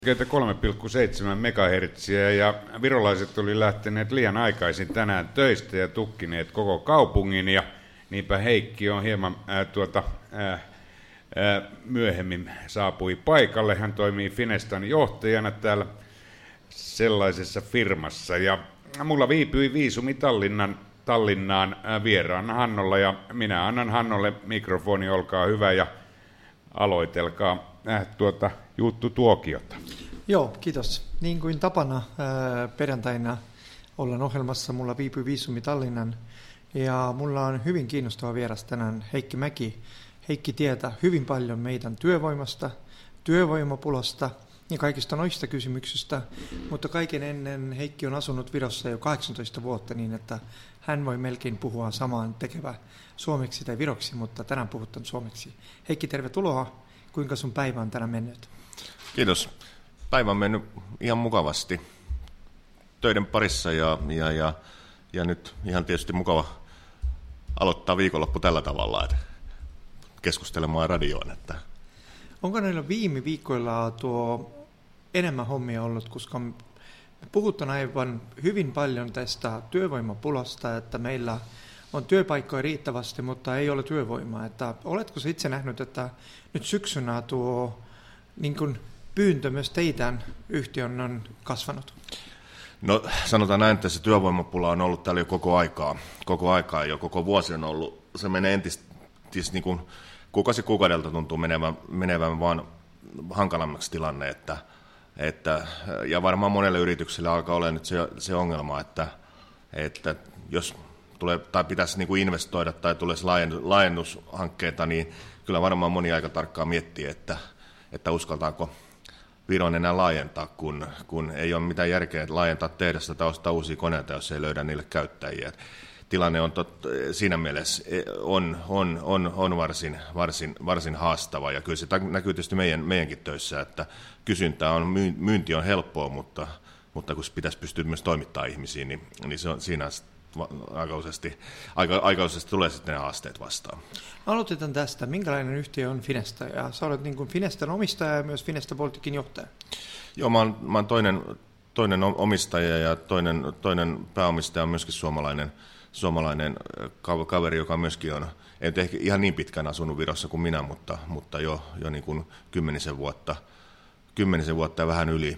3,7 megahertsiä ja virolaiset oli lähteneet liian aikaisin tänään töistä ja tukkineet koko kaupungin ja niinpä Heikki on hieman myöhemmin saapui paikalle. Hän toimii Finestan johtajana täällä sellaisessa firmassa ja mulla viipyi viisumi Tallinnaan vieraana Hannolla ja minä annan Hannolle mikrofoni, olkaa hyvä ja aloitelkaa juttutuokiota. Joo, kiitos. Niin kuin tapana perjantaina ollaan ohjelmassa, mulla viipyy viisumi Tallinnan ja mulla on hyvin kiinnostava vieras tänään Heikki Mäki. Heikki tietää hyvin paljon meidän työvoimasta, työvoimapulasta ja kaikista noista kysymyksistä, mutta kaiken ennen Heikki on asunut Virossa jo 18 vuotta niin, että hän voi melkein puhua samaan tekevä suomeksi tai viroksi, mutta tänään puhutaan suomeksi. Heikki, tervetuloa. Kuinka sun päivä on tänään mennyt? Kiitos. Päivä on mennyt ihan mukavasti töiden parissa ja nyt ihan tietysti mukava aloittaa viikonloppu tällä tavalla, että keskustelemaan radioon. Että. Onko näillä viime viikoilla tuo enemmän hommia ollut, koska me puhutaan aivan hyvin paljon tästä työvoimapulasta, että meillä on työpaikkoja riittävästi, mutta ei ole työvoimaa. Että oletko itse nähnyt, että nyt syksynä tuo niin kuin pyyntö myös teidän yhtiön on kasvanut? No sanotaan näin, että se työvoimapula on ollut täällä jo koko aikaa jo koko vuosi on ollut. Se menee entistä niin kuin kuukausi kuukaudelta tuntuu menevän vaan hankalammaksi tilanne, että ja varmaan monelle yritykselle alkaa olla nyt se ongelma, että jos tulee, tai pitäisi niin kuin investoida tai tulisi laajennushankkeita, niin kyllä varmaan moni aika tarkkaan miettii, että uskaltaako Viron enää laajentaa, kun ei ole mitään järkeä laajentaa tehdasta tai ostaa uusia koneita, jos ei löydä niille käyttäjiä. Tilanne on siinä mielessä on varsin haastava, ja kyllä se näkyy tietysti meidänkin töissä, että kysyntää on, myynti on helppoa, mutta kun pitäisi pystyä myös toimittamaan ihmisiin, niin se on siinä aikaisesti tulee sitten ne haasteet vastaan. Aloitetaan tästä. Minkälainen yhtiö on Finesta? Ja sä olet niin kuin Finestan omistaja ja myös Finesta Balticin johtaja. Joo, mä oon toinen omistaja ja toinen pääomistaja on myöskin suomalainen kaveri, joka myöskin on, ei nyt ehkä ihan niin pitkään asunut Virossa kuin minä, mutta jo niin kuin 10 vuotta ja vähän yli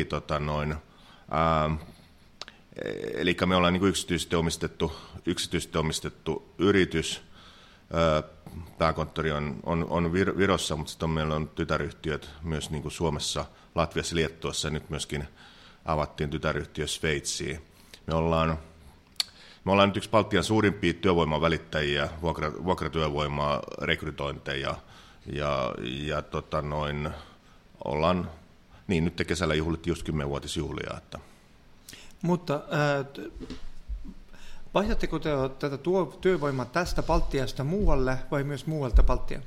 eli me ollaan niin kuin yksityisesti omistettu yritys. Pääkonttori on Virossa, mutta sitten meillä on tytäryhtiöt myös niin kuin Suomessa, Latviassa, Liettuassa ja nyt myöskin avattiin tytäryhtiö Sveitsiin. Me ollaan nyt yksi Baltian suurimpia työvoiman välittäjiä, vuokratyövoimaa, rekrytointeja ja ollaan, niin nyt kesällä juhlittiin just 10-vuotisjuhlia. Että. Mutta vaihdatteko te tätä työvoimaa tästä Baltiasta muualle vai myös muualta Baltian?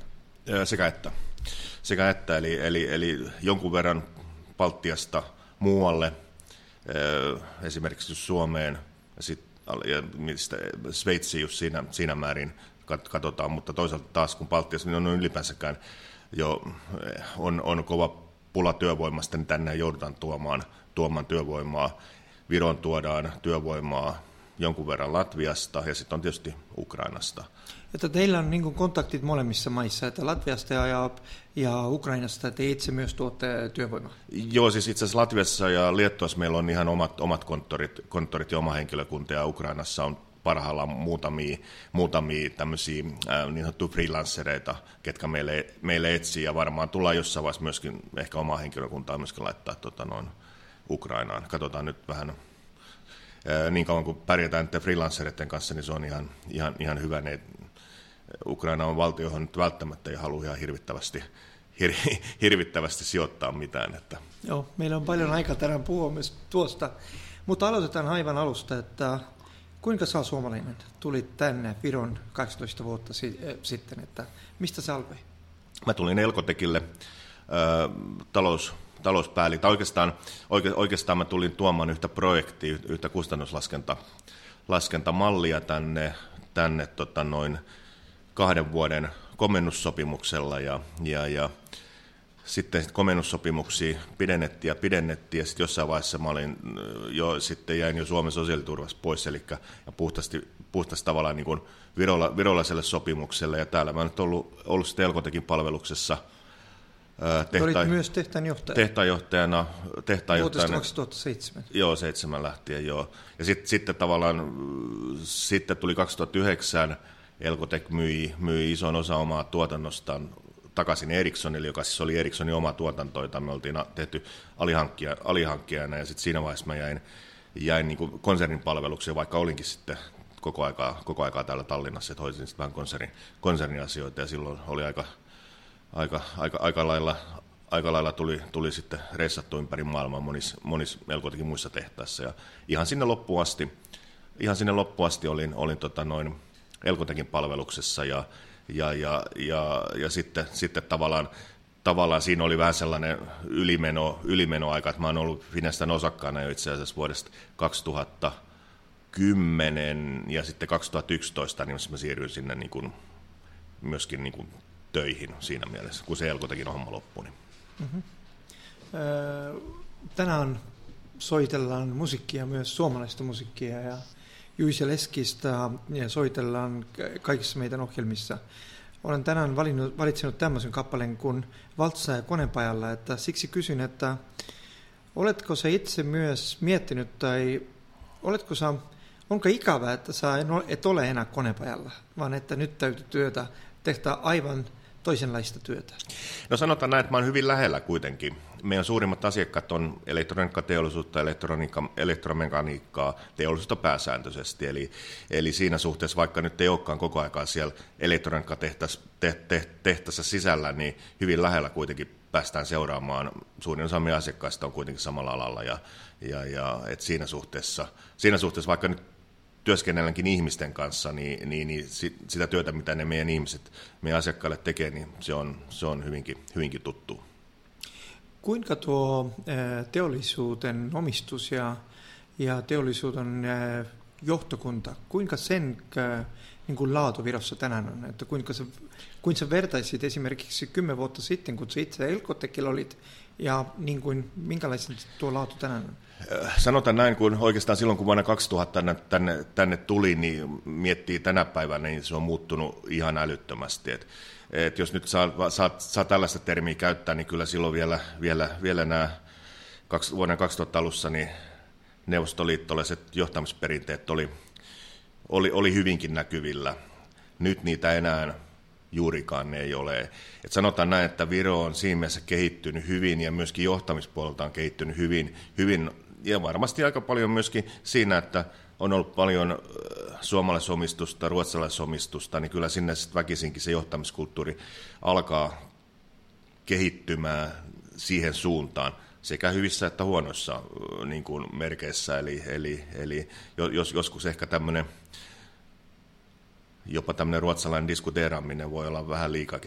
Sekä että eli jonkun verran Baltiasta muualle, esimerkiksi Suomeen ja mistä Sveitsiin just siinä määrin katsotaan, mutta toisaalta taas kun Baltiassa niin on ylipäänsäkään jo on kova pula työvoimasta, niin tänne joudutaan tuomaan työvoimaa. Viroon tuodaan työvoimaa jonkun verran Latviasta ja sitten on tietysti Ukrainasta. Että teillä on niin kuin kontaktit molemmissa maissa, että Latviasta ja Ukrainasta te itse myös tuotte työvoimaa? Joo, siis itse asiassa Latviassa ja Liettuassa meillä on ihan omat konttorit ja oma henkilökunta, ja Ukrainassa on parhaillaan muutamia tämmöisiä niin sanottuja freelancereita, ketkä meille etsii, ja varmaan tullaan jossain vaiheessa myöskin ehkä omaa henkilökuntaa myöskin laittaa Ukrainaan. Katsotaan nyt vähän, niin kauan kuin pärjätään freelancereiden kanssa, niin se on ihan hyvä. Ukraina on valtio, johon nyt välttämättä ei halua ihan hirvittävästi sijoittaa mitään. Että. Joo, meillä on paljon aikaa tänään puhua myös tuosta, mutta aloitetaan aivan alusta, että kuinka sä suomalainen tulit tänne Viron 18 vuotta sitten, että mistä sä alkoi? Mä tulin Elcotekille talouspäällikkö. Oikeastaan mä tulin tuomaan yhtä projektia, yhtä kustannuslaskentamallia tänne 2 vuoden komennussopimuksella ja sitten komennussopimuksia pidennettiin ja sitten jossain vaiheessa mä olin jäin jo Suomen sosiaaliturvasta pois, eli ja puhtaasti tavallaan niin kuin virolaiselle sopimukselle, ja täällä mä oon nyt ollut sitten Elcotegin palveluksessa olit myös tehtaanjohtajana. Vuodesta 2007. Joo, 7 lähtien, joo. Ja sitten tavallaan, sitten tuli 2009, Elcotec myi ison osa omaa tuotannostaan takaisin Ericssonille, joka siis oli Ericssonin oma tuotanto, jota me oltiin tehty alihankkijana, ja sitten siinä vaiheessa mä jäin niin kuin konsernin palvelukseen, vaikka olinkin sitten koko aikaa täällä Tallinnassa, että hoitin sitten vähän konsernin asioita, ja silloin oli aika lailla tuli sitten reissattu ympäri maailmaa monissa Elcotecin muissa tehtaissa, ja ihan sinne loppuun asti olin Elcotecin palveluksessa, ja sitten tavallaan siinä oli vähän sellainen ylimenoaika, että mä oon ollut Finestan osakkaana jo itse asiassa vuodesta 2010, ja sitten 2011 niin mä siirryin sinne niin kuin, myöskin niin kuin töihin siinä mielessä, kun se Elcotecin homma loppui. Mm-hmm. Tänään soitellaan musiikkia, myös suomalaista musiikkia, ja Juice Leskistä ja soitellaan kaikissa meidän ohjelmissa. Olen tänään valitsenut tämmöisen kappaleen kuin Valtsaa ja konepajalla, että siksi kysyn, että oletko sä itse myös miettinyt, tai onko ikävää, että sä et ole enää konepajalla, vaan että nyt täytyy tehdä aivan toisenlaista työtä? No sanotaan näin, että mä oon hyvin lähellä kuitenkin. Meidän suurimmat asiakkaat on elektroniikkateollisuutta, elektromekaniikkaa, teollisuutta pääsääntöisesti. Eli siinä suhteessa, vaikka nyt ei olekaan koko aikaa siellä elektroniikkatehtaassa sisällä, niin hyvin lähellä kuitenkin päästään seuraamaan. Suurin osa meidän asiakkaista on kuitenkin samalla alalla. Et siinä suhteessa, vaikka nyt työskennelläänkin ihmisten kanssa, niin sitä työtä, mitä ne meidän ihmiset, meidän asiakkaille tekee, niin se on hyvinkin tuttua. Kuinka tuo teollisuuden omistus ja teollisuuden johtokunta, kuinka sen niin kuin laatu Virossa tänään on? Että kuinka sä vertaisit esimerkiksi 10 vuotta sitten, kun sä itse Elcotecilla olit, ja niin kuin, minkälaisen tuo laatu tänään on? Sanotaan näin, kun oikeastaan silloin, kun vuonna 2000 tänne tuli, niin miettii tänä päivänä, niin se on muuttunut ihan älyttömästi. Et jos nyt saa tällaista termiä käyttää, niin kyllä silloin vielä nämä vuoden 2000 alussa niin neuvostoliittolaiset johtamisperinteet oli hyvinkin näkyvillä. Nyt niitä enää juurikaan ei ole. Et sanotaan näin, että Viro on siinä mielessä kehittynyt hyvin, ja myöskin johtamispuolelta on kehittynyt hyvin, ja varmasti aika paljon myöskin siinä, että on ollut paljon suomalaisomistusta, ruotsalaisomistusta, niin kyllä sinne sitten väkisinkin se johtamiskulttuuri alkaa kehittymään siihen suuntaan, sekä hyvissä että huonoissa niin kuin merkeissä, eli joskus ehkä jopa tämmöinen ruotsalainen diskuteeraaminen voi olla vähän liikaakin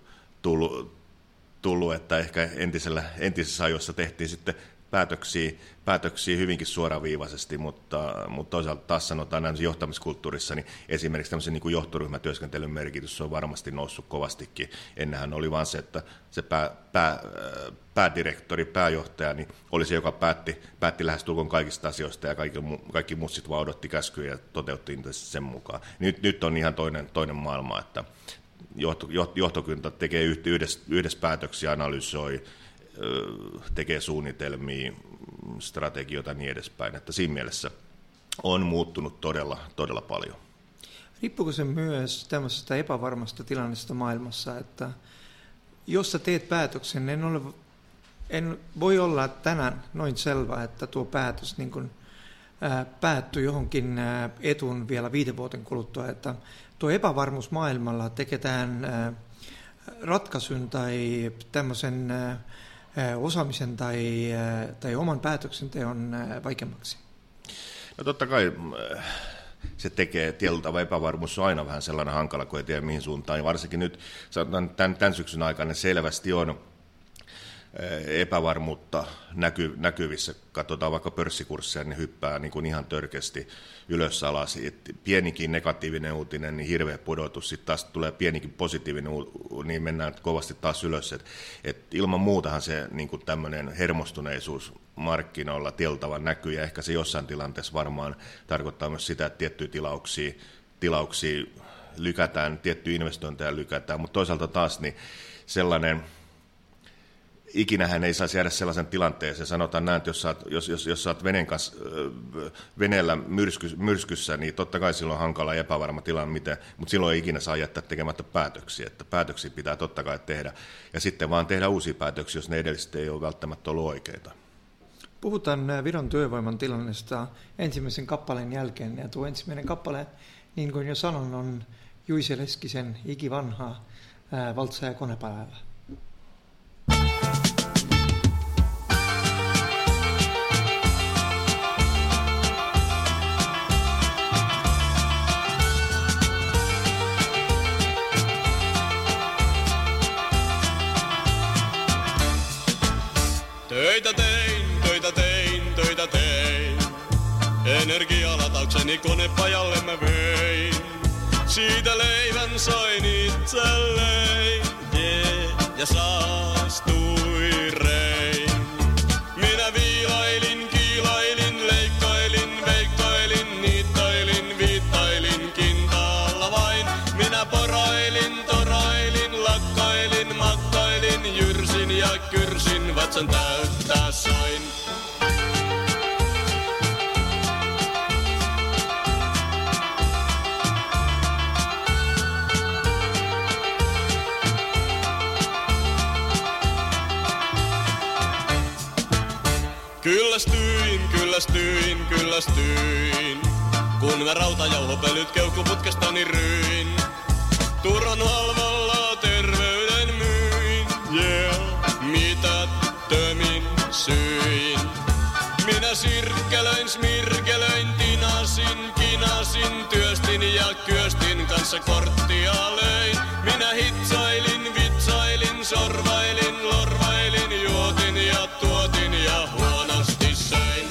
tullut, että ehkä entisessä ajoissa tehtiin sitten päätöksiä hyvinkin suoraviivaisesti, mutta toisaalta taas sanotaan näin johtamiskulttuurissa, niin esimerkiksi tämmöisen niin kuin johtoryhmätyöskentelyn merkitys on varmasti noussut kovastikin. Ennenhän oli vain se, että se päädirektori, pääjohtaja, niin oli se, joka päätti lähestulkoon kaikista asioista, ja kaikki muut sitten vaan odotti käskyjä ja toteutti sen mukaan. Nyt on ihan toinen maailma, että johtokunta tekee yhdessä päätöksiä, analysoi, tekee suunnitelmia, strategioita ja niin edespäin. Että siinä mielessä on muuttunut todella paljon. Riippuuko se myös tämmöisestä epävarmasta tilannesta maailmassa, että jos sä teet päätöksen, en voi olla tänään noin selvä, että tuo päätös niin kuin, päättyy johonkin etuun vielä 5 vuoden kuluttua, että tuo epävarmuus maailmalla teketään ratkaisun tai tämmöisen osaamisen tai oman päätöksenteon vaikeammaksi? No totta kai se tekee tietyllä tavalla, epävarmuus on aina vähän sellainen hankala, kun ei tiedä mihin suuntaan. Ja varsinkin nyt tämän syksyn aikana selvästi epävarmuutta näkyvissä. Katsotaan vaikka pörssikursseja, ne hyppää niin kuin ihan törkeästi ylös alas. Pienikin negatiivinen uutinen, niin hirveä pudotus. Sitten taas tulee pienikin positiivinen, niin mennään kovasti taas ylös. Et ilman muutahan se niin kuin tämmöinen hermostuneisuus markkinoilla tieltävän näkyy, ja ehkä se jossain tilanteessa varmaan tarkoittaa myös sitä, että tiettyjä tilauksia lykätään, tiettyjä investointeja lykätään, mutta toisaalta taas niin sellainen, ikinähän ei saisi jäädä sellaisen tilanteeseen, sanotaan näin, että jos sä oot veneellä myrskyssä, niin totta kai silloin on hankala ja epävarma tilanne, mutta silloin ei ikinä saa jättää tekemättä päätöksiä, että päätöksiä pitää totta kai tehdä, ja sitten vaan tehdä uusia päätöksiä, jos ne edelliset ei ole välttämättä ollut oikeita. Puhutaan Viron työvoiman tilannesta ensimmäisen kappaleen jälkeen, ja tuo ensimmäinen kappale, niin kuin jo sanon, on Juise Leskisen ikivanha Valtsa ja konepäivä. Töitä tein. Energialataukseni konepajalle mä vein. Siitä leivän sain itselleen, ja saastui rein. Minä viilailin, kiilailin, leikkailin, veikkailin, niittailin, viittailin kintaalla vain. Minä porailin, torailin, lakkailin, makkailin, jyrsin ja kyrsin, vatsan täyttää sain. Kyllästyin, kun mä rautajauhopölyt keuhkoputkestani ryin. Turhan halvalla terveyden myin, mitättömin syin. Minä smirkelöin, tinasin, kinasin, työstin ja kyöstin kanssa korttia löin. Minä hitsailin, vitsailin, sorvailin, lorvailin, juotin ja tuotin ja huonosti söin.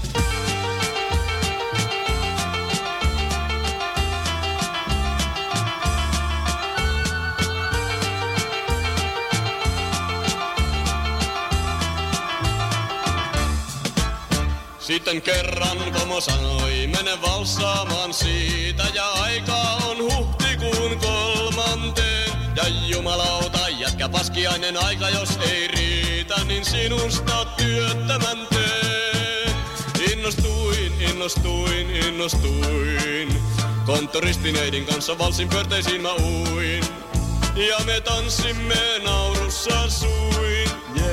Sitten kerran pomo sanoi, mene valssaamaan siitä, ja aikaa on huhtikuun 3. Ja jumalauta, jätkä paskiainen aika, jos ei riitä, niin sinusta työttömän teen. Innostuin, konttoristineidin kanssa valssin pörteisiin mä uin. Ja me tanssimme naurussa suin,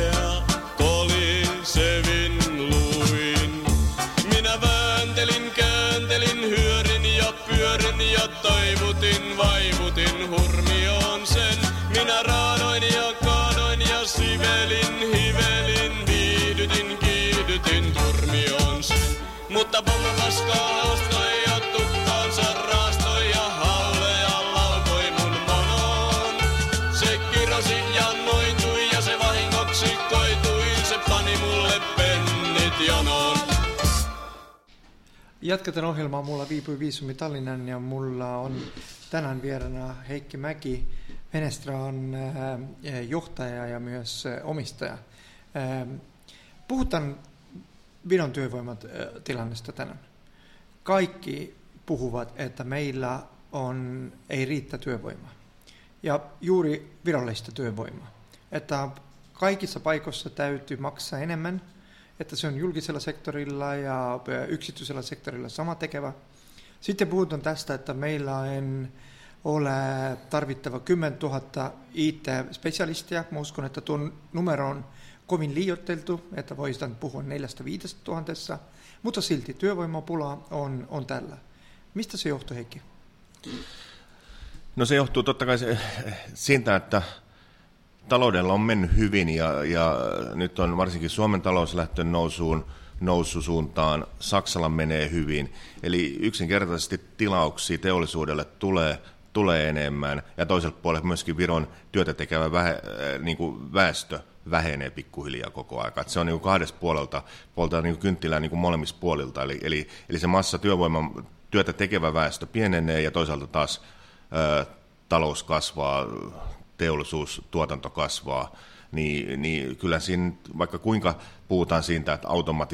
kolisevin luin. Minä vääntelin, kääntelin, hyörin ja pyörin ja taivutin, vaivutin hurmioon sen. Minä raadoin ja kaadoin ja sivelin, hivelin, viihdytin, kiihdytin turmioon sen. Mutta pommo paskaa haastoi ja tukkaansa raastoi ja hauleja laukoi mun monoon. Se kirosi ja noitui ja se vahingoksi koitui, se pani mulle pennit jonoon. Jatketaan ohjelmaa. Mulla viipui Viisumi Tallinnan ja mulla on tänään vieraana Heikki Mäki, Venestran johtaja ja myös omistaja. Puhutaan Viron työvoimatilannesta tänään. Kaikki puhuvat, että meillä ei riitä työvoimaa. Ja juuri virallista työvoimaa. Että kaikissa paikoissa täytyy maksaa enemmän, että se on julkisella sektorilla ja yksityisellä sektorilla sama tekevä. Sitten puhutaan tästä, että meillä en ole tarvittava 10 000 IT-spesialistia. Mä uskon, että tuon numero on kovin liioiteltu, että voidaan puhua 4-5 000, mutta silti työvoimapula on tällä. Mistä se johtuu, Heikki? No se johtuu totta kai siitä, että taloudella on mennyt hyvin ja nyt on varsinkin Suomen talous lähtenyt noususuuntaan, Saksalla menee hyvin. Eli yksinkertaisesti tilauksia teollisuudelle tulee enemmän ja toiselta puolelle myöskin Viron työtä tekevä väestö vähenee pikkuhiljaa koko ajan. Et se on niin kuin kahdesta puolelta niin kuin kynttilää niin kuin molemmista puolilta. Eli se massa työtä tekevä väestö pienenee ja toisaalta taas talous kasvaa, teollisuus, tuotanto kasvaa. Niin kyllä siinä, vaikka kuinka puhutaan siitä, että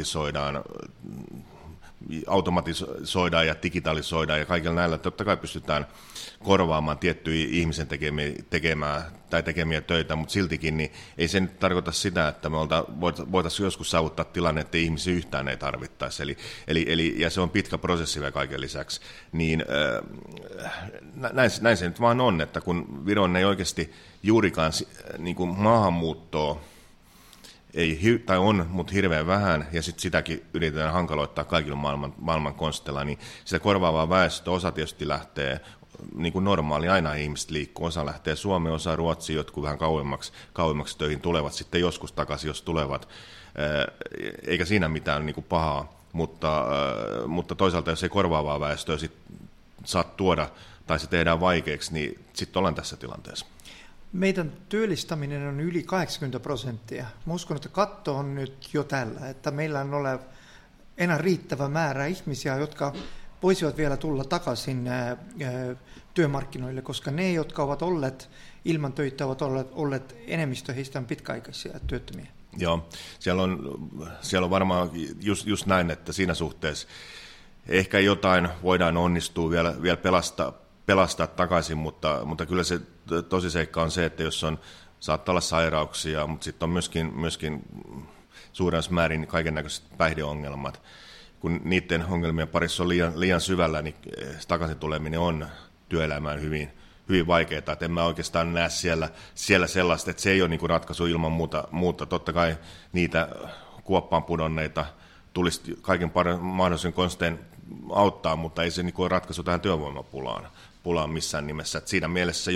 automatisoidaan ja digitalisoidaan ja kaikilla näillä, totta kai pystytään korvaamaan tiettyjä ihmisen tekemiä töitä, mutta siltikin niin ei se nyt tarkoita sitä, että me voitaisiin joskus saavuttaa tilanne, että ihmisiä yhtään ei tarvittaisi. Ja se on pitkä prosessi vielä kaiken lisäksi. Niin, näin se nyt vaan on, että kun Viron ei oikeasti juurikaan niin kuin maahanmuuttoa tai on, mutta hirveän vähän, ja sitten sitäkin yritetään hankaloittaa kaikilla maailman konsteilla, niin sitä korvaavaa väestöä osa tietysti lähtee, niin kuin normaali, aina ihmiset liikkuu, osa lähtee Suomeen, osa Ruotsiin, jotkut vähän kauemmaksi töihin tulevat, sitten joskus takaisin, jos tulevat, eikä siinä mitään niin kuin pahaa, mutta toisaalta jos ei korvaavaa väestöä sit saa tuoda, tai se tehdään vaikeaksi, niin sitten ollaan tässä tilanteessa. Meidän työllistäminen on yli 80%. Mä uskon, että katto on nyt jo tällä, että meillä on ole enää riittävä määrä ihmisiä, jotka voisivat vielä tulla takaisin työmarkkinoille, koska ne, jotka ovat olleet ilman töitä, ovat olleet enemmistö heistä on pitkäaikaisia työttömiä. Joo, siellä on varmaan just näin, että siinä suhteessa ehkä jotain voidaan onnistua vielä pelastaa takaisin, mutta kyllä se tosiseikka on se, että jos saattaa olla sairauksia, mutta sitten on myöskin suuremmassa määrin kaikennäköiset päihdeongelmat. Kun niiden ongelmien parissa on liian syvällä, niin takaisin tuleminen on työelämään hyvin vaikeaa. Että en mä oikeastaan näe siellä sellaista, että se ei ole niin kuin ratkaisu ilman muuta. Totta kai niitä kuoppaan pudonneita tulisi kaiken mahdollisen konstein auttaa, mutta ei se niin kuin ole ratkaisu tähän työvoimapulaan missään nimessä. Et siinä mielessä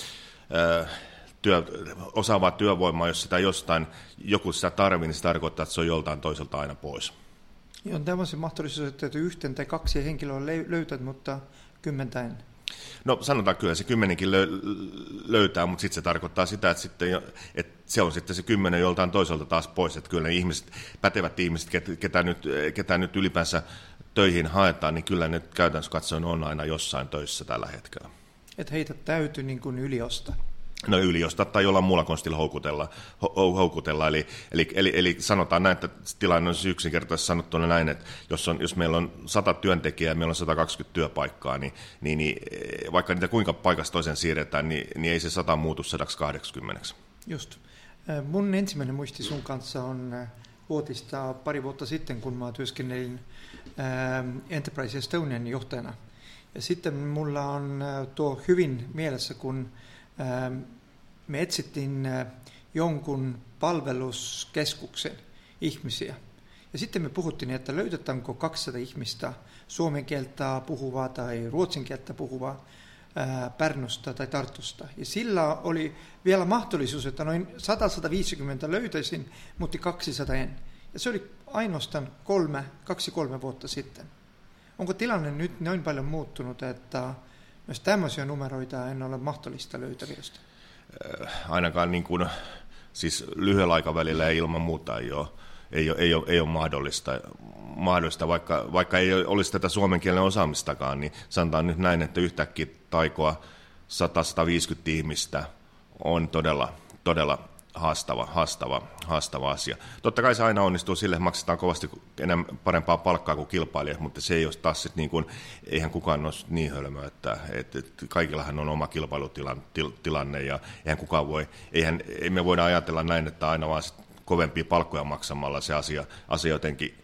osaavaa työvoimaa, jos sitä jostain joku sitä tarvitsee, niin se tarkoittaa, että se on joltain toiselta aina pois. On tämmöisen mahdollisuus, että yhten tai kaksi henkilöä löytät, mutta 10 en. No sanotaan kyllä, se 10 löytää, mutta sitten se tarkoittaa sitä, että se on sitten se 10 joltain toiselta taas pois. Että kyllä ne pätevät ihmiset, ketä nyt ylipäänsä töihin haetaan, niin kyllä ne käytännössä katsoen on aina jossain töissä tällä hetkellä. Että heitä täytyy niin kuin yliostaa. No yliostaa tai jollain muulla konstilla houkutella. Eli sanotaan näin, että tilanne on yksinkertaisesti sanottuna näin, että jos meillä on 100 työntekijää ja meillä on 120 työpaikkaa, niin vaikka niitä kuinka paikasta toisen siirretään, niin ei se 100 muutu 180. Just. Mun ensimmäinen muisti sun kanssa on vuotista pari vuotta sitten, kun mä työskennelin Enterprise Estonian johtajana. Ja sitten mulla on tuo hyvin mielessä, kun me etsittiin jonkun palveluskeskuksen ihmisiä. Ja sitten me puhuttiin, että löydetäänkö 200 ihmistä suomen kieltä puhuvaa tai ruotsin kieltä puhuvaa Pärnusta tai Tartusta. Ja sillä oli vielä mahdollisuus, että noin 100-150 löytäisin, mutta 200 en. Ja se oli ainoastaan 2-3 vuotta sitten. Onko tilanne nyt noin paljon muuttunut, että myös tämmöisiä numeroita en ole mahdollista löytävistä? Ainakaan niin kuin, siis lyhyellä aikavälillä ei ilman muuta ei ole mahdollista, vaikka ei olisi tätä suomen kielen osaamistakaan, niin sanotaan nyt näin, että yhtäkkiä taikoa 100-150 ihmistä on todella haastava asia. Totta kai se aina onnistuu sille, maksetaan kovasti parempaa palkkaa kuin kilpailijat, mutta se ei ole taas sit niin kuin, eihän kukaan ole niin hölmö, että kaikillahan on oma kilpailutilanne ja eihän kukaan emme voida ajatella näin, että aina vaan kovempia palkkoja maksamalla se asia jotenkin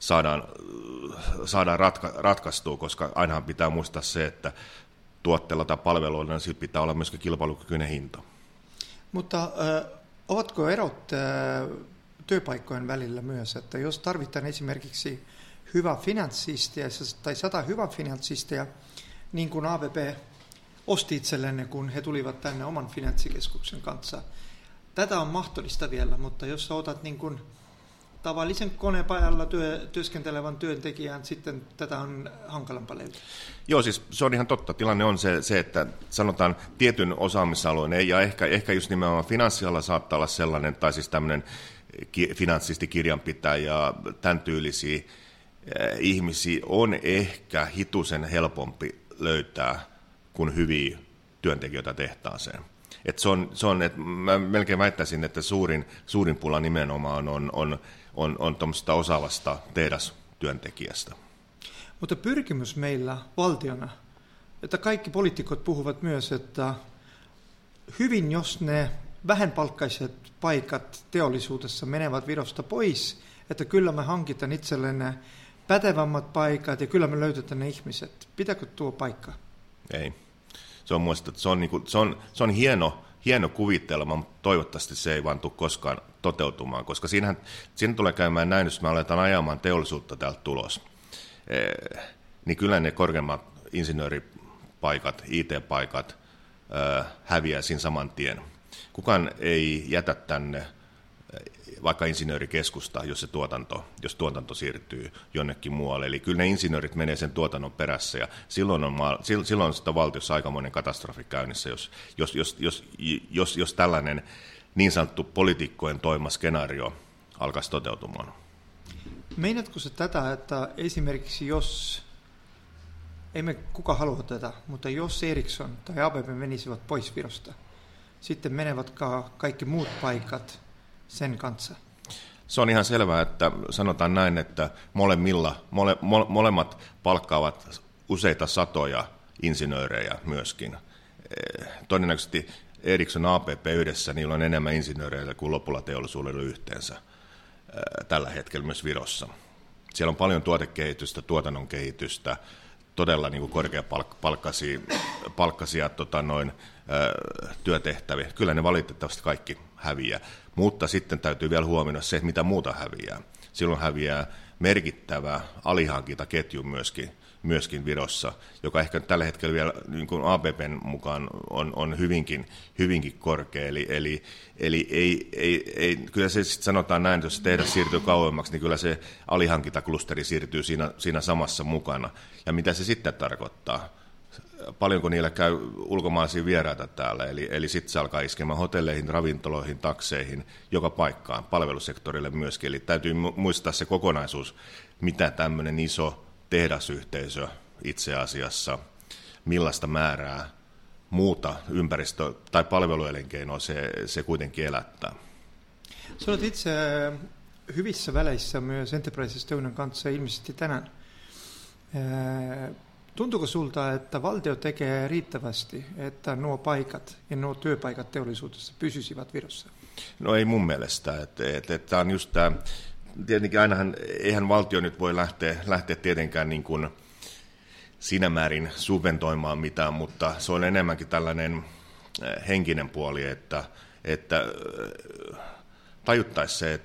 saadaan ratkaistua, koska ainahan pitää muistaa se, että tuotteella tai palveluilla niin sillä pitää olla myöskin kilpailukykyinen hinta. Mutta ovatko erot työpaikkojen välillä myös, että jos tarvitaan esimerkiksi hyvä finanssistia tai 100 hyvää finanssistia, niin kuin AVP osti itselleen, kun he tulivat tänne oman finanssikeskuksen kanssa. Tätä on mahdollista vielä, mutta jos otat niin kuin tavallisen konepajalla työskentelevän työntekijän sitten tätä on hankalampaa löytää. Joo, siis se on ihan totta. Tilanne on se että sanotaan tietyn osaamisalueen, ja ehkä just nimenomaan finanssiala saattaa olla sellainen, tai siis tämmöinen finanssisti kirjanpitäjä ja tämän tyylisiä ihmisiä on ehkä hitusen helpompi löytää kuin hyviä työntekijöitä tehtaaseen. Et se on, että mä melkein väittäisin, että suurin pula nimenomaan on tuommoista osaavasta tehdastyöntekijästä. Mutta pyrkimys meillä valtiona, että kaikki poliitikot puhuvat myös, että hyvin jos ne vähänpalkkaiset paikat teollisuudessa menevät Virosta pois, että kyllä me hankitaan itsellemme pätevämmät paikat ja kyllä me löytetään ne ihmiset. Pitääkö tuo paikka? Ei. Se on muista, että se on hieno kuvitelma, mutta toivottavasti se ei vaan tule koskaan toteutumaan, koska siinä tulee käymään näin, jos me aletaan ajamaan teollisuutta täältä tulos. Niin kyllä ne korkeammat insinööripaikat, IT-paikat häviää siinä saman tien. Kukaan ei jätä tänne vaikka insinöörikeskusta, jos tuotanto siirtyy jonnekin muualle. Eli kyllä ne insinöörit menee sen tuotannon perässä, ja silloin on sitä valtiossa aikamoinen katastrofi käynnissä, jos tällainen niin sanottu poliitikkojen toima skenaario alkaisi toteutumaan. Meinaatko se tätä, että esimerkiksi jos, emme kuka halua tätä, mutta jos Ericsson tai ABB menisivät pois Virosta, sitten menevät kaikki muut paikat sen kanssa? Se on ihan selvää, että sanotaan näin, että molemmat palkkaavat useita satoja insinöörejä myöskin. Todennäköisesti Ericsson ABB yhdessä, niillä on enemmän insinöörejä kuin lopulla teollisuudella yhteensä tällä hetkellä myös Virossa. Siellä on paljon tuotekehitystä, tuotannon kehitystä, todella niin kuin korkeapalkkaisia työtehtäviä. Kyllä ne valitettavasti kaikki häviää, mutta sitten täytyy vielä huomioida se, mitä muuta häviää. Silloin häviää merkittävä alihankintaketju myöskin Virossa, joka ehkä tällä hetkellä vielä niin kuin ABBn mukaan on hyvinkin korkea. Eli ei, kyllä se sitten sanotaan näin, että jos se tehdas siirtyy kauemmaksi, niin kyllä se alihankintaklusteri siirtyy siinä samassa mukana. Ja mitä se sitten tarkoittaa? Paljonko niillä käy ulkomaalaisia vieraita täällä, eli sitten se alkaa iskemään hotelleihin, ravintoloihin, takseihin, joka paikkaan, palvelusektorille myöskin. Eli täytyy muistaa se kokonaisuus, mitä tämmöinen iso tehdasyhteisö itse asiassa, millaista määrää muuta ympäristö- tai palveluelinkeinoa se kuitenkin elättää. Sä olet itse hyvissä väleissä myös Enterprise Estonian kanssa ilmeisesti tänään. Tuntuuko sulta, että valtio tekee riittävästi, että nuo paikat ja nuo työpaikat teollisuudessa pysyisivät Virossa? No ei mun mielestä. Että on just tämä, tietenkin ainahan, eihän valtio nyt voi lähteä tietenkään niin kuin siinä määrin subventoimaan mitään, mutta se on enemmänkin tällainen henkinen puoli, että tajuttaisi se,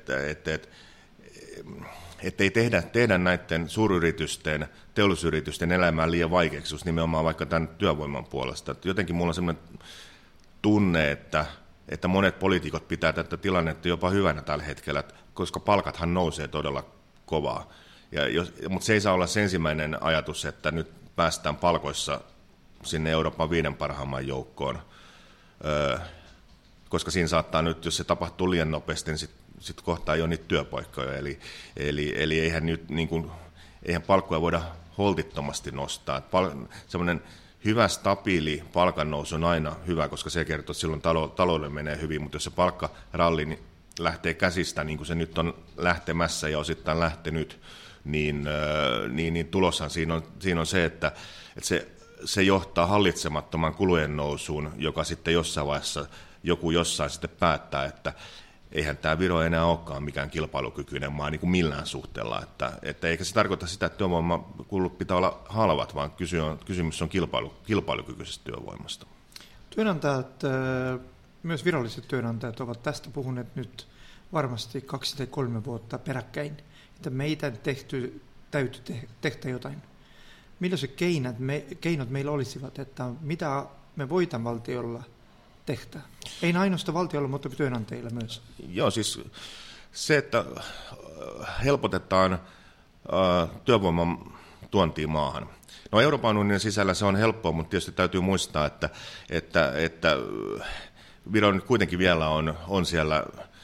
että ei tehdä näiden suuryritysten, teollisuusyritysten elämää liian vaikeaksi, just nimenomaan vaikka tämän työvoiman puolesta. Että jotenkin mulla on sellainen tunne, että monet poliitikot pitää tätä tilannetta jopa hyvänä tällä hetkellä, koska palkathan nousee todella kovaa. Mutta se ei saa olla se ensimmäinen ajatus, että nyt päästään palkoissa sinne Euroopan 5 parhaimman joukkoon, koska siinä saattaa nyt, jos se tapahtuu liian nopeasti, niin sitten kohtaa jo niitä työpaikkoja. Eli eihän nyt niin kuin, eihän palkkoja voida holtittomasti nostaa. Semmoinen hyvä, stabiili palkannousu on aina hyvä, koska se kertoo, että silloin taloudelle menee hyvin, mutta jos se palkkaralli lähtee käsistä, niin kuin se nyt on lähtemässä ja osittain lähtenyt, niin tuloshan siinä on se, että se johtaa hallitsemattoman kulujen nousuun, joka sitten jossain vaiheessa joku jossain sitten päättää, että eihän tämä Viro enää olekaan mikään kilpailukykyinen maa niin kuin millään suhteella. Että eikä se tarkoita sitä, että työvoimakulut pitää olla halvat, vaan kysymys on kilpailukykyisestä työvoimasta. Työnantajat, myös viralliset työnantajat ovat tästä puhuneet nyt varmasti 2 tai 3 vuotta peräkkäin, että meidän täytyy tehdä jotain. Millaiset keinot meillä olisivat, että mitä me voitaan valtiolla tehdä? Ei ainoastaan valtiolla, mutta työnantajilla myös. Joo, siis Se, että helpotetaan työvoiman tuontia maahan. No Euroopan unionin sisällä se on helppoa, mutta tietysti täytyy muistaa, että Viro nyt kuitenkin vielä on siellä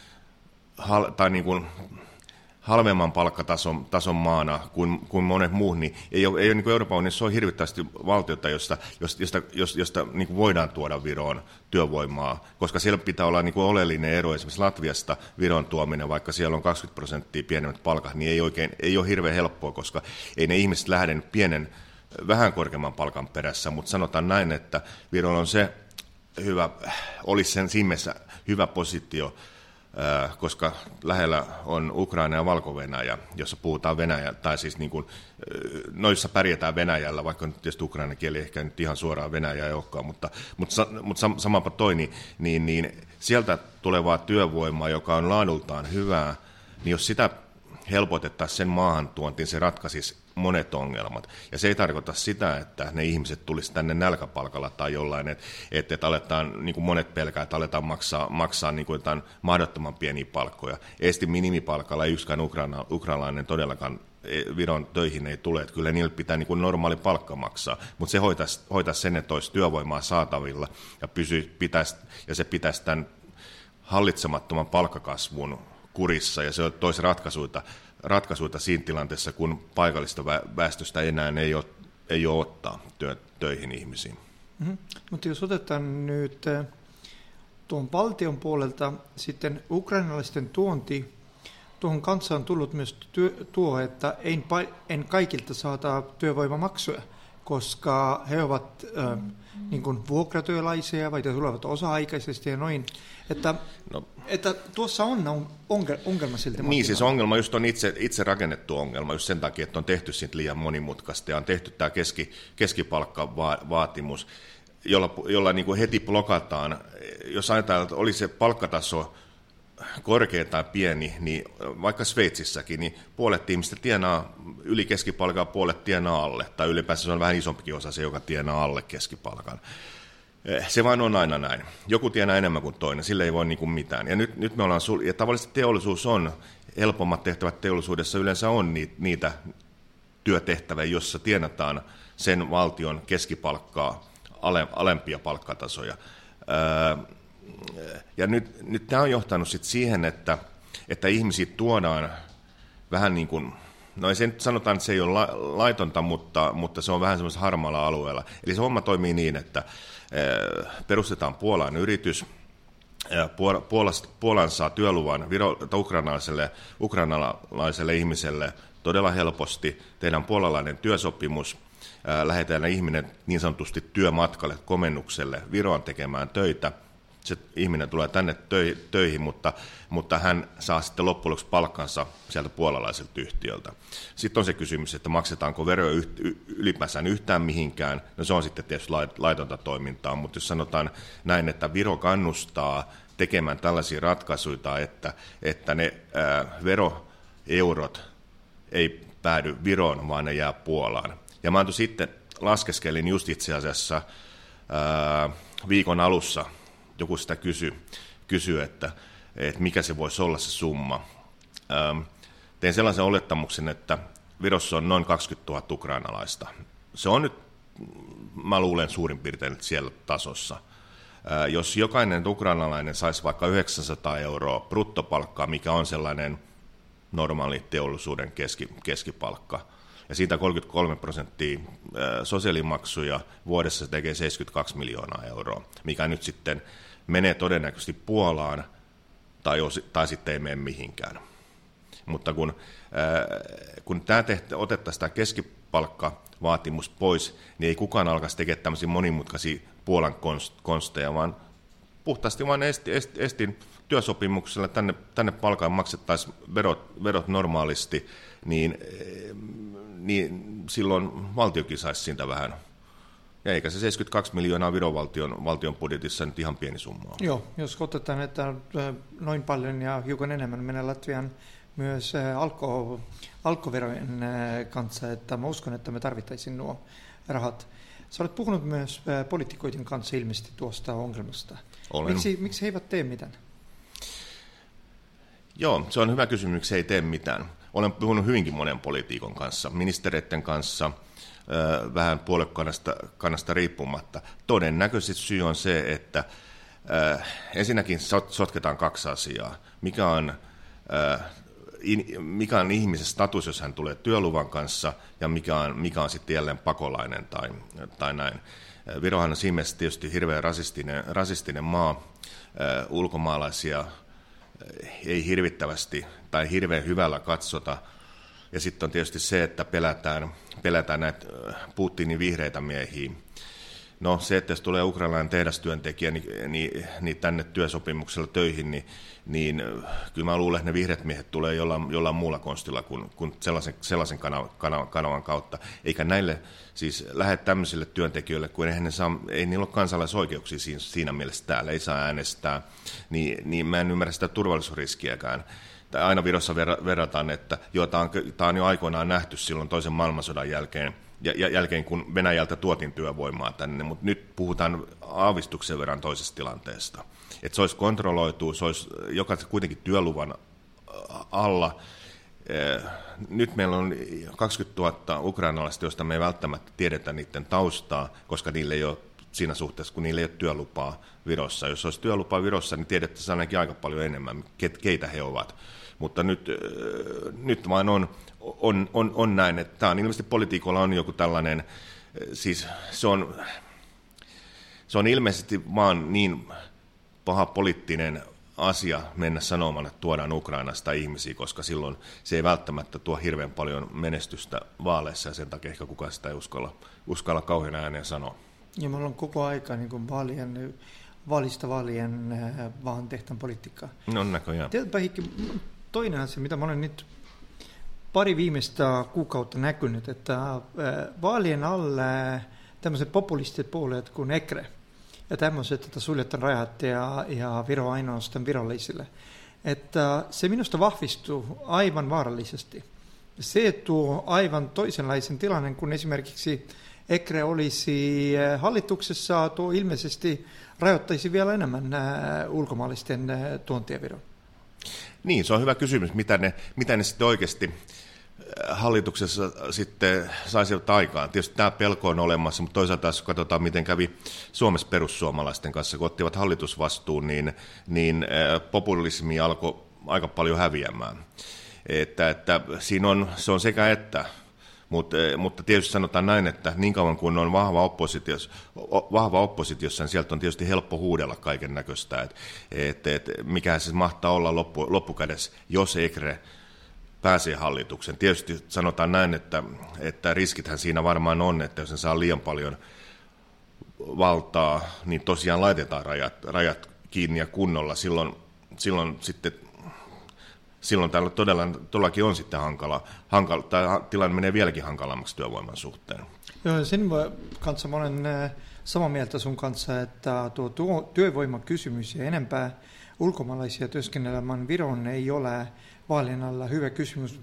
tai niin kuin halvemman palkkatason maana kuin monet muut, niin ei ole niin kuin Euroopan unionissa on hirvittävästi valtiota, josta niin kuin voidaan tuoda Viroon työvoimaa, koska siellä pitää olla niin kuin oleellinen ero esimerkiksi Latviasta Viron tuominen, vaikka siellä on 20% pienemmät palkat, niin ei ole hirveän helppoa, koska ei ne ihmiset lähde pienen, vähän korkeamman palkan perässä, mutta sanotaan näin, että Virolla on se olisi sen simessä hyvä positio, koska lähellä on Ukraina ja Valko-Venäjä, jossa puhutaan Venäjä, tai siis niin kuin, noissa pärjätään Venäjällä, vaikka nyt tietysti ukrainan kieli ehkä nyt ihan suoraan Venäjää ei olekaan, mutta samapa toi, niin sieltä tulevaa työvoimaa, joka on laadultaan hyvää, niin jos sitä helpotettaisiin sen maahantuontiin, se ratkaisisi monet ongelmat. Ja se ei tarkoita sitä, että ne ihmiset tulisi tänne nälkäpalkalla tai jollain, että aletaan, niin kuin monet pelkää, että aletaan maksaa niin kuin jotain mahdottoman pieniä palkkoja. Esti minimipalkalla ei yksikään ukrainalainen todellakaan Viron töihin ei tule, että kyllä niille pitää niin kuin normaali palkka maksaa, mutta se hoitaisi sen, että olisi työvoimaa saatavilla ja se pitäisi tämän hallitsemattoman palkkakasvun kurissa, ja se toisi ratkaisuita siinä tilanteessa, kun paikallista väestöstä enää ei ole ottaa töihin ihmisiin. Mm-hmm. Mutta jos otetaan nyt tuon valtion puolelta sitten ukrainalaisten tuonti, tuohon kanssa on tullut myös että en kaikilta saada työvoimamaksuja, koska he ovat niin kuin vuokratyöläisiä vai tulevat osa-aikaisesti ja noin. Että tuossa on ongelma siltä. Niin, siis ongelma just on itse rakennettu ongelma, just sen takia, että on tehty siitä liian monimutkaista ja on tehty tämä keskipalkkavaatimus, jolla niin kuin heti blokataan. Jos ajatellaan, että oli se palkkataso korkea tai pieni, niin vaikka Sveitsissäkin, niin puolet ihmistä tienaa yli keskipalkaa, puolet tienaa alle, tai ylipäänsä se on vähän isompikin osa se, joka tienaa alle keskipalkan. Se vain on aina näin. Joku tienaa enemmän kuin toinen, sillä ei voi niin kuin mitään. Ja nyt me ollaan ja tavallisesti teollisuus on, helpommat tehtävät teollisuudessa yleensä on niitä työtehtäviä, jossa tienataan sen valtion keskipalkkaa, alempia palkkatasoja. Ja nyt tämä on johtanut sit siihen, että ihmisiä tuodaan vähän niin kuin, no ei se nyt sanotaan, että se ei ole laitonta, mutta se on vähän semmoisella harmaalla alueella. Eli se homma toimii niin, että perustetaan Puolaan yritys, Puolan saa työluvan ukrainalaiselle ihmiselle todella helposti, tehdään puolalainen työsopimus, lähetään ihminen niin sanotusti työmatkalle, komennukselle Viroon tekemään töitä. Se ihminen tulee tänne töihin, mutta hän saa sitten loppujen lopuksi palkkansa sieltä puolalaiselta yhtiöltä. Sitten on se kysymys, että maksetaanko veroja ylipäänsä yhtään mihinkään. No se on sitten tietysti laitonta toimintaa, mutta jos sanotaan näin, että Viro kannustaa tekemään tällaisia ratkaisuja, että ne veroeurot ei päädy Viroon, vaan ne jää Puolaan. Ja mä sitten laskeskelin just itse asiassa viikon alussa, joku sitä kysyi että mikä se voisi olla se summa. Tein sellaisen olettamuksen, että Virossa on noin 20 000 ukrainalaista. Se on nyt, mä luulen suurin piirtein siellä tasossa. Jos jokainen ukrainalainen saisi vaikka 900 € bruttopalkkaa, mikä on sellainen normaali teollisuuden keskipalkka, ja siitä 33% sosiaalimaksuja vuodessa tekee 72 miljoonaa euroa, mikä nyt sitten menee todennäköisesti Puolaan tai sitten ei mene mihinkään. Mutta kun otettaisiin tämä keskipalkkavaatimus pois, niin ei kukaan alkaisi tekemään tämmöisiä monimutkaisia Puolan konsteja, vaan puhtaasti vain estin työsopimuksella tänne palkaan maksettaisiin verot normaalisti, niin silloin valtiokin saisi siitä vähän. Ja eikä se 72 miljoonaa Viron valtion budjetissa nyt ihan pieni summa ole. Joo, jos otetaan, että noin paljon ja hiukan enemmän menee Latvian myös alkoverojen kanssa, että mä uskon, että me tarvittaisiin nuo rahat. Sä olet puhunut myös poliitikoiden kanssa ilmeisesti tuosta ongelmasta. Olen. Miksi he eivät tee mitään? Joo, se on hyvä kysymys, ei tee mitään. Olen puhunut hyvinkin monen poliitikon kanssa, ministereiden kanssa, vähän puoluekannasta riippumatta. Todennäköisesti syy on se, että ensinnäkin sotketaan kaksi asiaa. Mikä on ihmisen status, jos hän tulee työluvan kanssa, ja mikä on sitten jälleen pakolainen tai näin. Virohan on siinä mielessä tietysti hirveän rasistinen maa, ulkomaalaisia ei hirvittävästi tai hirveän hyvällä katsota. Ja sitten on tietysti se, että pelätään näitä Putinin vihreitä miehiä. No se, että jos tulee ukrainalainen tehdastyöntekijä niin tänne työsopimuksella töihin, niin kyllä mä luulen, että ne vihreät miehet tulee jollain muulla konstilla kuin sellaisen kanavan kautta. Eikä näille siis lähde tämmöisille työntekijöille, kun ei niillä ole kansalaisoikeuksia siinä mielessä täällä, ei saa äänestää, niin mä en ymmärrä sitä turvallisuusriskiäkään. Aina Virossa verrataan, että tämä on jo aikoinaan nähty silloin toisen maailmansodan jälkeen, kun Venäjältä tuotiin työvoimaa tänne, mutta nyt puhutaan aavistuksen verran toisesta tilanteesta. Että se olisi kontrolloitu, se olisi kuitenkin työluvan alla. Nyt meillä on 20 000 ukrainalaista, joista me ei välttämättä tiedetä niiden taustaa, koska niille ei ole siinä suhteessa, kun niillä ei ole työlupaa Virossa. Jos olisi työlupaa Virossa, niin tiedettäisiin ainakin aika paljon enemmän, keitä he ovat. Mutta nyt vain on näin, että tämä on ilmeisesti politiikolla on joku tällainen, siis se on ilmeisesti vaan niin paha poliittinen asia mennä sanomaan, että tuodaan Ukrainasta ihmisiä, koska silloin se ei välttämättä tuo hirveän paljon menestystä vaaleissa, ja sen takia ehkä kukaan sitä ei uskalla kauhean ääneen sanoa. Ja me ollaan koko aika niin vaalista vaalien vaan tehtävän politiikkaa. No näköjään. Tiedätpä Heikki, toinen asia, mitä mä olen nyt pari viimeistä kuukautta näkynyt, että vaalien alle tämmöiset populistiset puolueet kuin ECRE ja tämmöiset, että suljetaan rajat ja Viro ainoastaan virallisille, että se minusta vahvistuu aivan vaarallisesti. Se tuo aivan toisenlaisen tilanteen, kun esimerkiksi ECRE olisi hallituksessa, tuo ilmeisesti rajoittaisi vielä enemmän ulkomaalaisten tuontia Viroon. Niin, se on hyvä kysymys, mitä ne sitten oikeasti hallituksessa sitten saisivat aikaan. Tietysti tämä pelko on olemassa, mutta toisaalta jos katsotaan, miten kävi Suomessa perussuomalaisten kanssa, kun ottivat hallitusvastuun, niin populismi alkoi aika paljon häviämään. Että se on sekä että. Mutta tietysti sanotaan näin, että niin kauan kuin on vahva oppositiossa, niin sieltä on tietysti helppo huudella kaiken näköistä, että mikä se mahtaa olla loppukädessä, jos ECRE pääsee hallituksen. Tietysti sanotaan näin, että riskithän siinä varmaan on, että jos se saa liian paljon valtaa, niin tosiaan laitetaan rajat kiinni ja kunnolla. Silloin täällä todellakin on sitten hankala, tai tilanne menee vieläkin hankalammaksi työvoiman suhteen. Joo, sen kanssa mä olen samaa mieltä sun kanssa, että tuo työvoimakysymys ja enempää ulkomaalaisia työskennelemään Viron ei ole vaalien alla hyvä kysymys,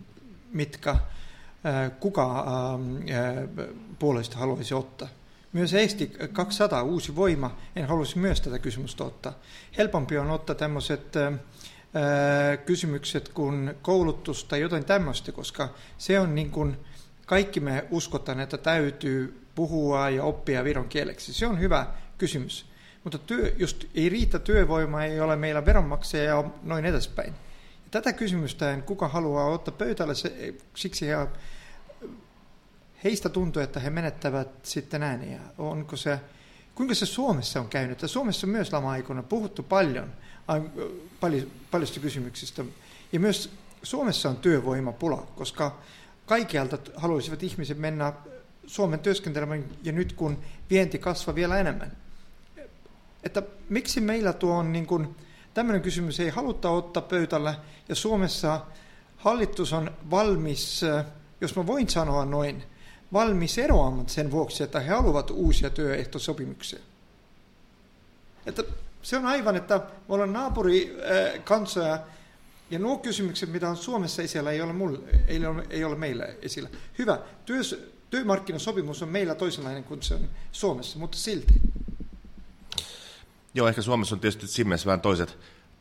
kuka puolesta haluaisi ottaa. Myös Eesti 200 uusi voima, en haluaisi myös tätä kysymystä ottaa. Helpompi on ottaa tämmöiset kysymykset kuin koulutus tai jotain tämmöistä, koska se on niin kuin kaikki me uskotaan, että täytyy puhua ja oppia viron kieleksi. Se on hyvä kysymys. Mutta just ei riitä työvoimaa, ei ole meillä veronmaksaja ja noin edespäin. Ja tätä kysymystä kuka haluaa ottaa pöytälle, siksi heistä tuntuu, että he menettävät sitten ääniä. Kuinka se Suomessa on käynyt? Suomessa myös lama-aikoina puhuttu paljosta kysymyksistä. Ja myös Suomessa on työvoimapula, koska kaikkialta haluaisivat ihmiset mennä Suomen työskentelemään, ja nyt kun vienti kasvaa vielä enemmän. Että miksi meillä tuo on niin kuin, tämmöinen kysymys ei haluta ottaa pöytällä, ja Suomessa hallitus on valmis, jos mä voin sanoa noin, valmis eroamaan sen vuoksi, että he haluavat uusia työehtosopimuksia. Että se on aivan, että me ollaan naapurikansoja, ja nuo kysymykset, mitä on Suomessa esillä, ei ole meillä esillä. Hyvä, työmarkkinasopimus on meillä toisenlainen kuin se on Suomessa, mutta silti. Joo, ehkä Suomessa on tietysti siinä mielessä vähän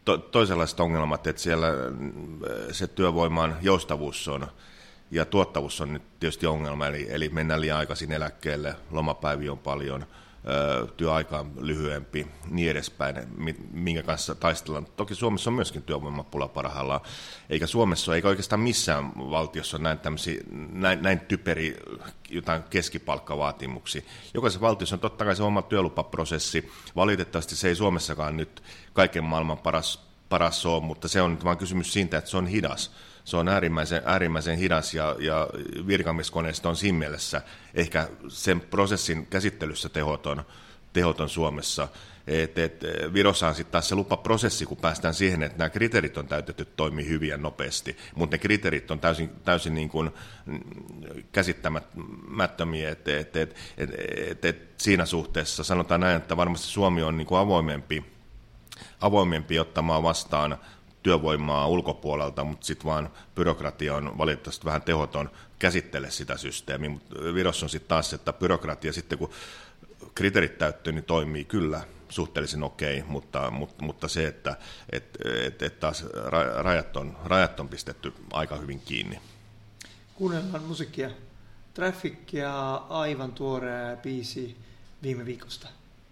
toisenlaiset ongelmat, että siellä se työvoiman joustavuus on ja tuottavuus on nyt tietysti ongelma, eli mennään liian aikaisin eläkkeelle, lomapäiviä on paljon, työaika on lyhyempi, niin edespäin, minkä kanssa taistellaan. Toki Suomessa on myöskin työvoimapula parhaillaan, eikä Suomessa, eikä oikeastaan missään valtiossa ole näin typeri jotain keskipalkkavaatimuksia. Jokaisessa valtiossa on totta kai se oma työlupaprosessi. Valitettavasti se ei Suomessakaan nyt kaiken maailman paras ole, mutta se on nyt vaan kysymys siitä, että se on hidas. Se on äärimmäisen hidas ja virkamieskoneisto on siinä mielessä ehkä sen prosessin käsittelyssä tehoton Suomessa. Virossa on sitten taas se lupaprosessi, kun päästään siihen, että nämä kriteerit on täytetty toimii hyvin ja nopeasti, mutta ne kriteerit on täysin niin kuin käsittämättömiä, että siinä suhteessa sanotaan näin, että varmasti Suomi on niin kuin avoimempi ottamaan vastaan työvoimaa ulkopuolelta, mutta sitten vaan byrokratia on valitettavasti vähän tehoton käsittele sitä systeemiä, mutta Virossa on sitten taas, että byrokratia sitten kun kriteerit täyttyy, niin toimii kyllä suhteellisen okei, mutta se, että taas rajat on pistetty aika hyvin kiinni. Kuunnellaan musiikkia. Traffic ja aivan tuore biisi viime viikosta.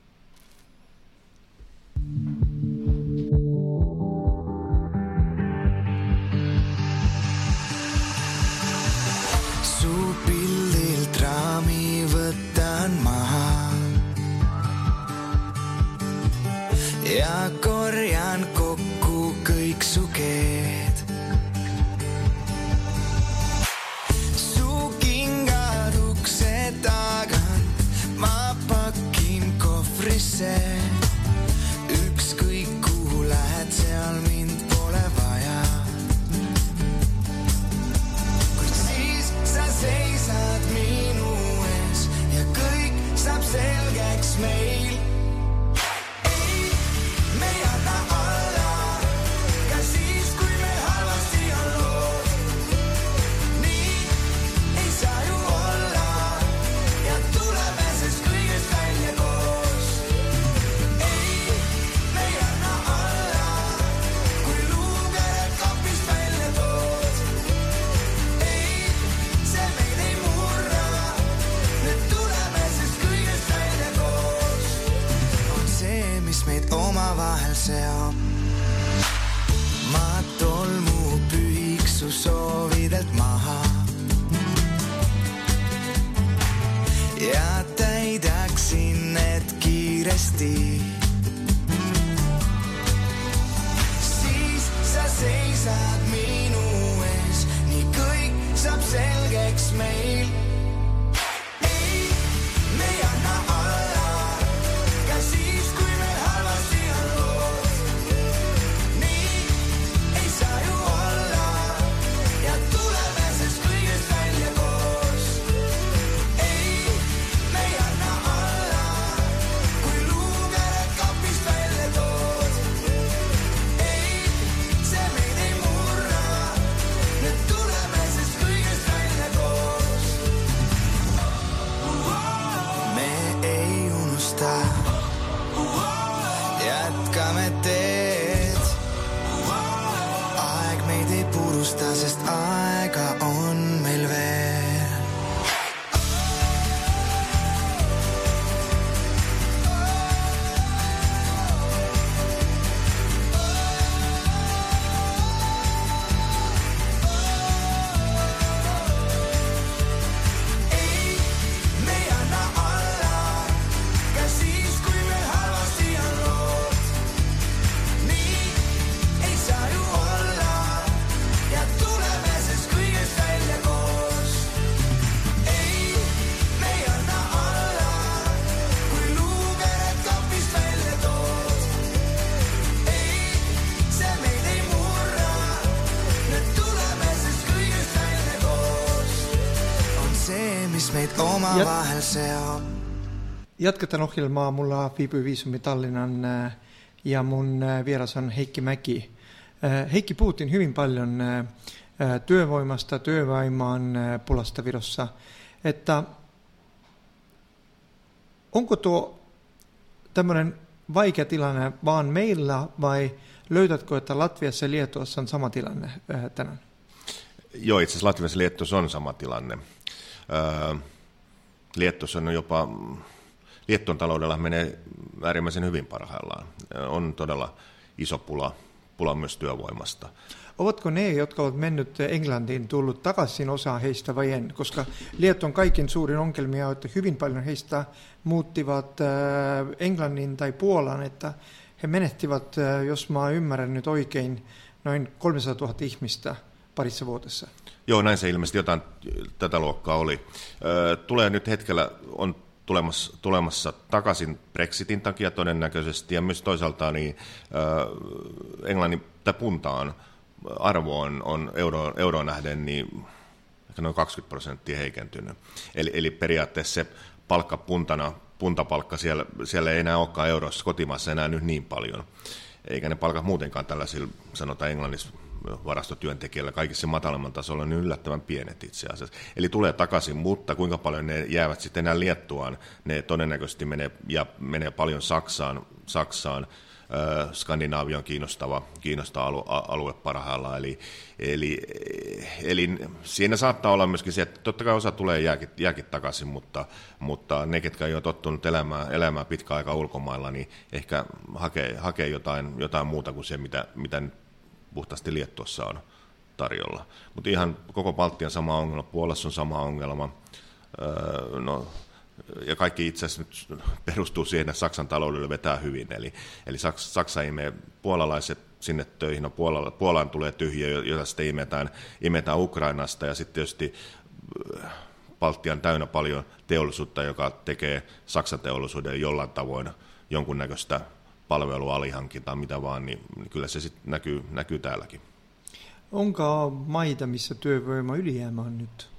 Supilliltä raami võtan maha ja korjan kokku kõik su keed. Su kingad ukse tagant ma pakin kohvrisse. Ükskõik kuhu lähed, seal mind pole vaja. Kuid siis sa seisad minu ees ja kõik saab selgeks meil. Ei, me ei anna alla, ka siis kui me halvasti on lood. Nii ei saa ju olla ja tuleme sest kõigest välja koos. Ei, me ei anna alla, kui luukered kapist välja tood. Ei, see meid ei murra, nüüd tuleme sest kõigest välja koos. On see, mis meid omavahel seob. Ma tolmu pühiks su soovidelt maha ja täidaksin need kiiresti. Siis sa seisad minu ees, nii kõik saab selgeks meil. Ei, me ei anna alla, ka siis kui me halvasti on lood. Nii ei saa ju olla ja tuleme sest kõigest välja koos. Ei, me ei anna alla, kui luukered kapist välja tood. Ei, see meid ei murra, nüüd tuleme sest kõigest välja koos. Me ei unusta, jätkame teed. Aeg meid ei purusta, sest aega on meil veel. Ei, me ei anna alla, ka siis kui me halvasti on lood. Nii ei saa ju olla ja tuleme sest kõigest välja koos. Ei, me ei anna alla, kui luukered kapist välja tood. Ei, see meid ei murra, nüüd tuleme sest kõigest välja koos. On see, mis meid omavahel seob. Jatketaan ohjelmaa. Mulla viipyy viisumi Tallinnan ja mun vieras on Heikki Mäki. Heikki, puhuttiin hyvin paljon työvoimasta, työvoiman pulasta Virossa. Että onko tuo tämmöinen vaikea tilanne vaan meillä vai Löydätkö, että Latviassa ja Liettuassa on sama tilanne tänään? Joo, itse asiassa Latviassa ja Liettuassa on sama tilanne. Liettuassa on jopa, Liettuan taloudella menee äärimmäisen hyvin parhaillaan. On todella iso pula myös työvoimasta. Ovatko ne, jotka ovat mennyt Englantiin, tullut takaisin osa heistä vai en? Koska Liettuan kaikkein suurin ongelmia on, että hyvin paljon heistä muuttivat Englannin tai Puolaan, että he menettivät, jos mä ymmärrän nyt oikein, noin 300 000 ihmistä parissa vuodessa. Joo, näin se ilmeisesti jotain tätä luokkaa oli. Tulee nyt hetkellä, on tulemassa takaisin Brexitin takia todennäköisesti, ja myös toisaalta niin, Englannin tai puntaan arvo on euroon nähden niin ehkä noin 20% heikentynyt. Eli periaatteessa se palkka puntapalkka siellä ei enää olekaan eurossa kotimaassa enää nyt niin paljon. Eikä ne palkat muutenkaan tällaisilla, sanotaan Englannissa, varastotyöntekijöillä kaikissa matalamman tasolla on yllättävän pienet itse asiassa. Eli tulee takaisin, mutta kuinka paljon ne jäävät sitten enää Liettuaan, ne todennäköisesti menee paljon Saksaan. Skandinavia on kiinnostava alue parhaillaan, eli siinä saattaa olla myöskin se, että totta kai osa tulee jääkin takaisin, mutta ne, ketkä ei ole tottunut elämään pitkä aika ulkomailla, niin ehkä hakee jotain muuta kuin se, mitä nyt puhtaasti Liettuassa on tarjolla. Mutta ihan koko Baltian sama ongelma, Puolassa on sama ongelma, ja kaikki itse asiassa nyt perustuu siihen, että Saksan taloudelle vetää hyvin. Eli Saksa imee puolalaiset sinne töihin, no Puolaan tulee tyhjiö, jota sitten imetään Ukrainasta, ja sitten tietysti Baltia on täynnä paljon teollisuutta, joka tekee Saksan teollisuuden jollain tavoin jonkunnäköistä palvelua, alihankintaa, mitä vaan, niin kyllä se sitten näkyy täälläkin. Onko maita, missä työvoima ylijäämä on nyt?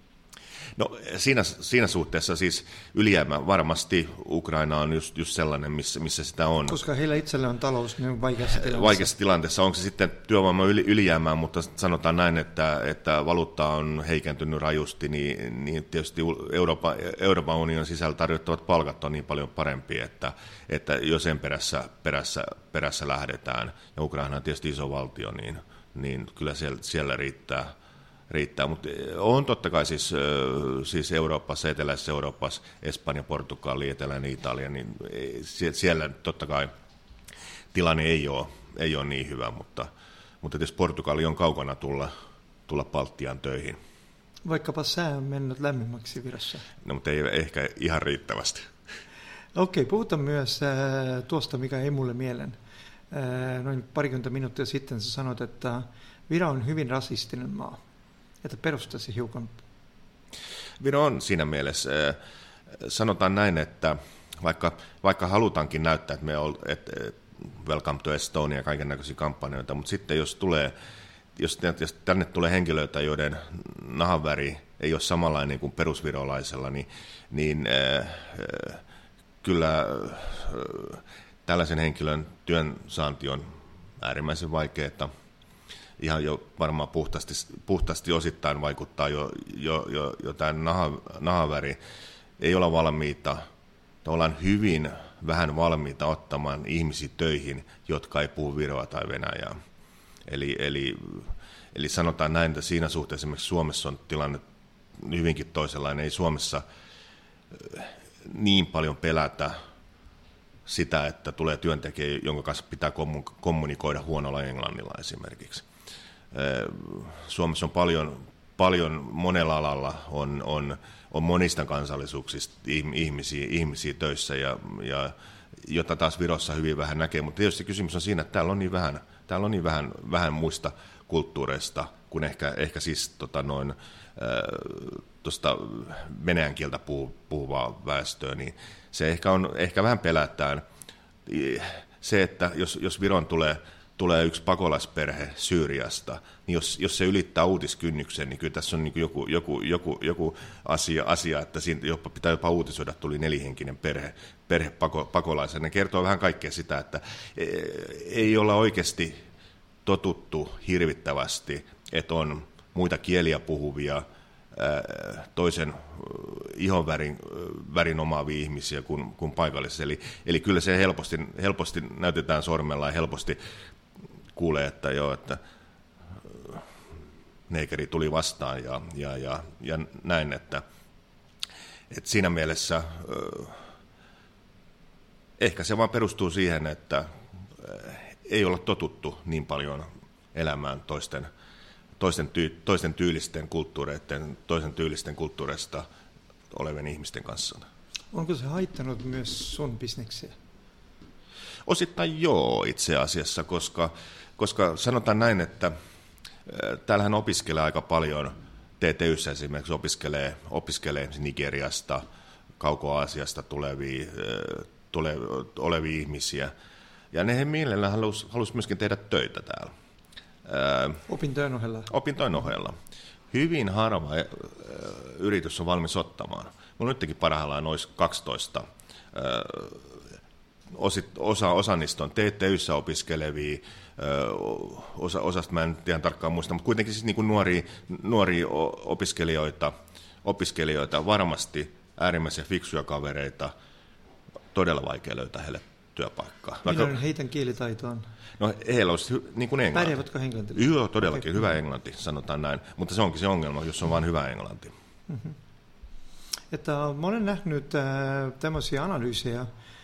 No siinä suhteessa siis ylijäämä varmasti Ukraina on just sellainen, missä sitä on. Koska heillä itsellä on talous niin vaikeassa tilanteessa. Onko se sitten työvoima ylijäämää, mutta sanotaan näin, että valuutta on heikentynyt rajusti, niin tietysti Euroopan unionin sisällä tarjottavat palkat on niin paljon parempi, että jos sen perässä lähdetään, ja Ukraina on tietysti iso valtio, niin kyllä siellä riittää, mutta on totta kai siis Euroopassa, eteläisessä Euroopassa, Espanja, Portugali, eteläinen Italia, niin siellä totta kai tilanne ei ole niin hyvä, mutta tietysti Portugali on kaukana tulla Baltiaan töihin. Vaikkapa sää on mennyt lämminmäksi Virossa. No, mutta ei ehkä ihan riittävästi. Okei, puhutaan myös tuosta, mikä ei mulle mieleen. Noin parikymmentä minuuttia sitten sä sanoit, että Viro on hyvin rasistinen maa. Että perustaisi hiukan. Viro on siinä mielessä, sanotaan näin, että vaikka halutaankin näyttää, että me ollaan Welcome to Estonia, kaikennäköisiä kampanjoita, mutta sitten jos tänne tulee henkilöitä, joiden nahanväri ei ole samanlainen kuin perusvirolaisella, niin kyllä tällaisen henkilön työnsaanti on äärimmäisen vaikeaa. Ihan jo varmaan puhtaasti osittain vaikuttaa jo tämä nahaväri. Ei olla valmiita, ollaan hyvin vähän valmiita ottamaan ihmisiä töihin, jotka ei puhu viroa tai venäjää. Eli sanotaan näin, että siinä suhteessa esimerkiksi Suomessa on tilanne hyvinkin toisenlainen. Ei Suomessa niin paljon pelätä sitä, että tulee työntekijä, jonka kanssa pitää kommunikoida huonolla englannilla esimerkiksi. Suomessa on paljon monella alalla on monista kansallisuuksista ihmisiä töissä, ja jota taas Virossa hyvin vähän näkee. Mutta tietysti kysymys on siinä, että täällä on niin vähän muista kulttuureista kuin ehkä siis tuosta venäjän kieltä puhuvaa väestöä, niin se ehkä vähän pelätään. Se, että jos Viron tulee yksi pakolaisperhe Syyriasta, niin jos se ylittää uutiskynnyksen, niin kyllä tässä on niin joku asia, että siinä pitää jopa uutisoida, että tuli 4-henkinen perhe pakolaisen. Ne kertoo vähän kaikkea sitä, että ei olla oikeasti totuttu hirvittävästi, että on muita kieliä puhuvia, toisen ihonvärin omaavia ihmisiä kuin paikallisissa. Eli kyllä se helposti näytetään sormella ja kuulee, että joo, että neekeri tuli vastaan ja näin, että siinä mielessä ehkä se vaan perustuu siihen, että ei olla totuttu niin paljon elämään toisten tyylisten kulttuureiden, toisen tyylisten kulttuureista olevien ihmisten kanssa. Onko se haittanut myös sun bisneksiä? Osittain joo itse asiassa, koska sanotaan näin, että täällähän opiskelee aika paljon, TTYssä esimerkiksi opiskelee Nigeriasta, Kauko-Aasiasta olevia ihmisiä, ja ne mielellään halusi myöskin tehdä töitä täällä. Opintojen ohella? Opintojen ohella. Hyvin harva yritys on valmis ottamaan. Mulla nytkin parhaillaan noin 12. Osa niistä on TTYssä opiskelevia, osasta mä en ihan tarkkaan muista, mutta kuitenkin siis niin kuin nuoria opiskelijoita, varmasti äärimmäisen fiksuja kavereita, todella vaikea löytää heille työpaikkaa. Millainen heidän kielitaito on? No heillä olisi niin kuin englanti. Pärjäävätkö englanti? Joo, todellakin. Okay. Hyvä englanti, sanotaan näin. Mutta se onkin se ongelma, jos on vain hyvä englanti. Mm-hmm. Että mä olen nähnyt tämmöisiä analyysejä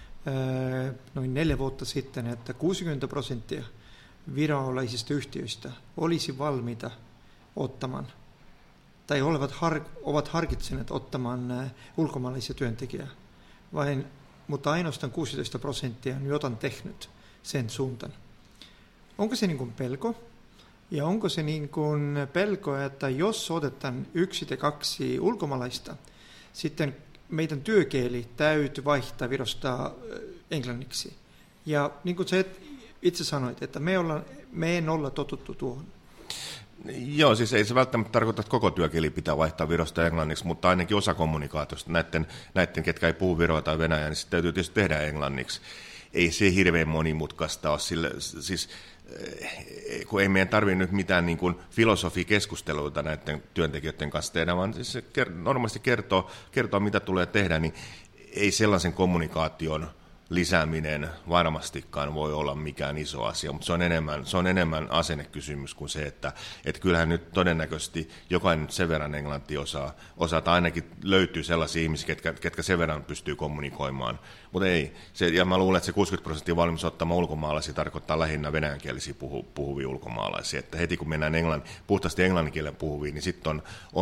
noin 4 vuotta sitten, että 60% virolaisista yhtiöistä olisi valmiita ottamaan tai ovat harkitseneet ottamaan ulkomaalaisia työntekijää. Mutta ainoastaan 16% on jotain tehnyt sen suuntaan. Onko se niin kuin pelko? Ja onko se niin kuin pelko, että jos otetaan 1 tai 2 ulkomaalaista, sitten meidän työkieli täytyy vaihtaa Virosta englanniksi. Ja niin kuin sä itse sanoit, että me en olla totuttu tuohon. Joo, siis ei se välttämättä tarkoita, että koko työkieli pitää vaihtaa Virosta englanniksi, mutta ainakin osa kommunikaatiosta, näiden ketkä ei puhu viroa tai venäjää, niin se täytyy tietysti tehdä englanniksi. Ei se hirveän monimutkaista ole, siis kun ei meidän tarvitse nyt mitään niin kuin filosofikeskusteluita näiden työntekijöiden kanssa tehdä, vaan siis se normaalisti kertoo, mitä tulee tehdä, niin ei sellaisen kommunikaation lisääminen varmastikaan voi olla mikään iso asia, mutta se on enemmän asennekysymys kuin se, että kyllähän nyt todennäköisesti jokainen sen verran englantia osaa tai ainakin löytyy sellaisia ihmisiä, ketkä sen verran pystyy kommunikoimaan, mutta ei. Ja mä luulen, että se 60% valmis ottamaan ulkomaalaisia tarkoittaa lähinnä venäjänkielisiä puhuvia ulkomaalaisia, että heti kun mennään puhtaasti englannin kielen puhuviin, niin sitten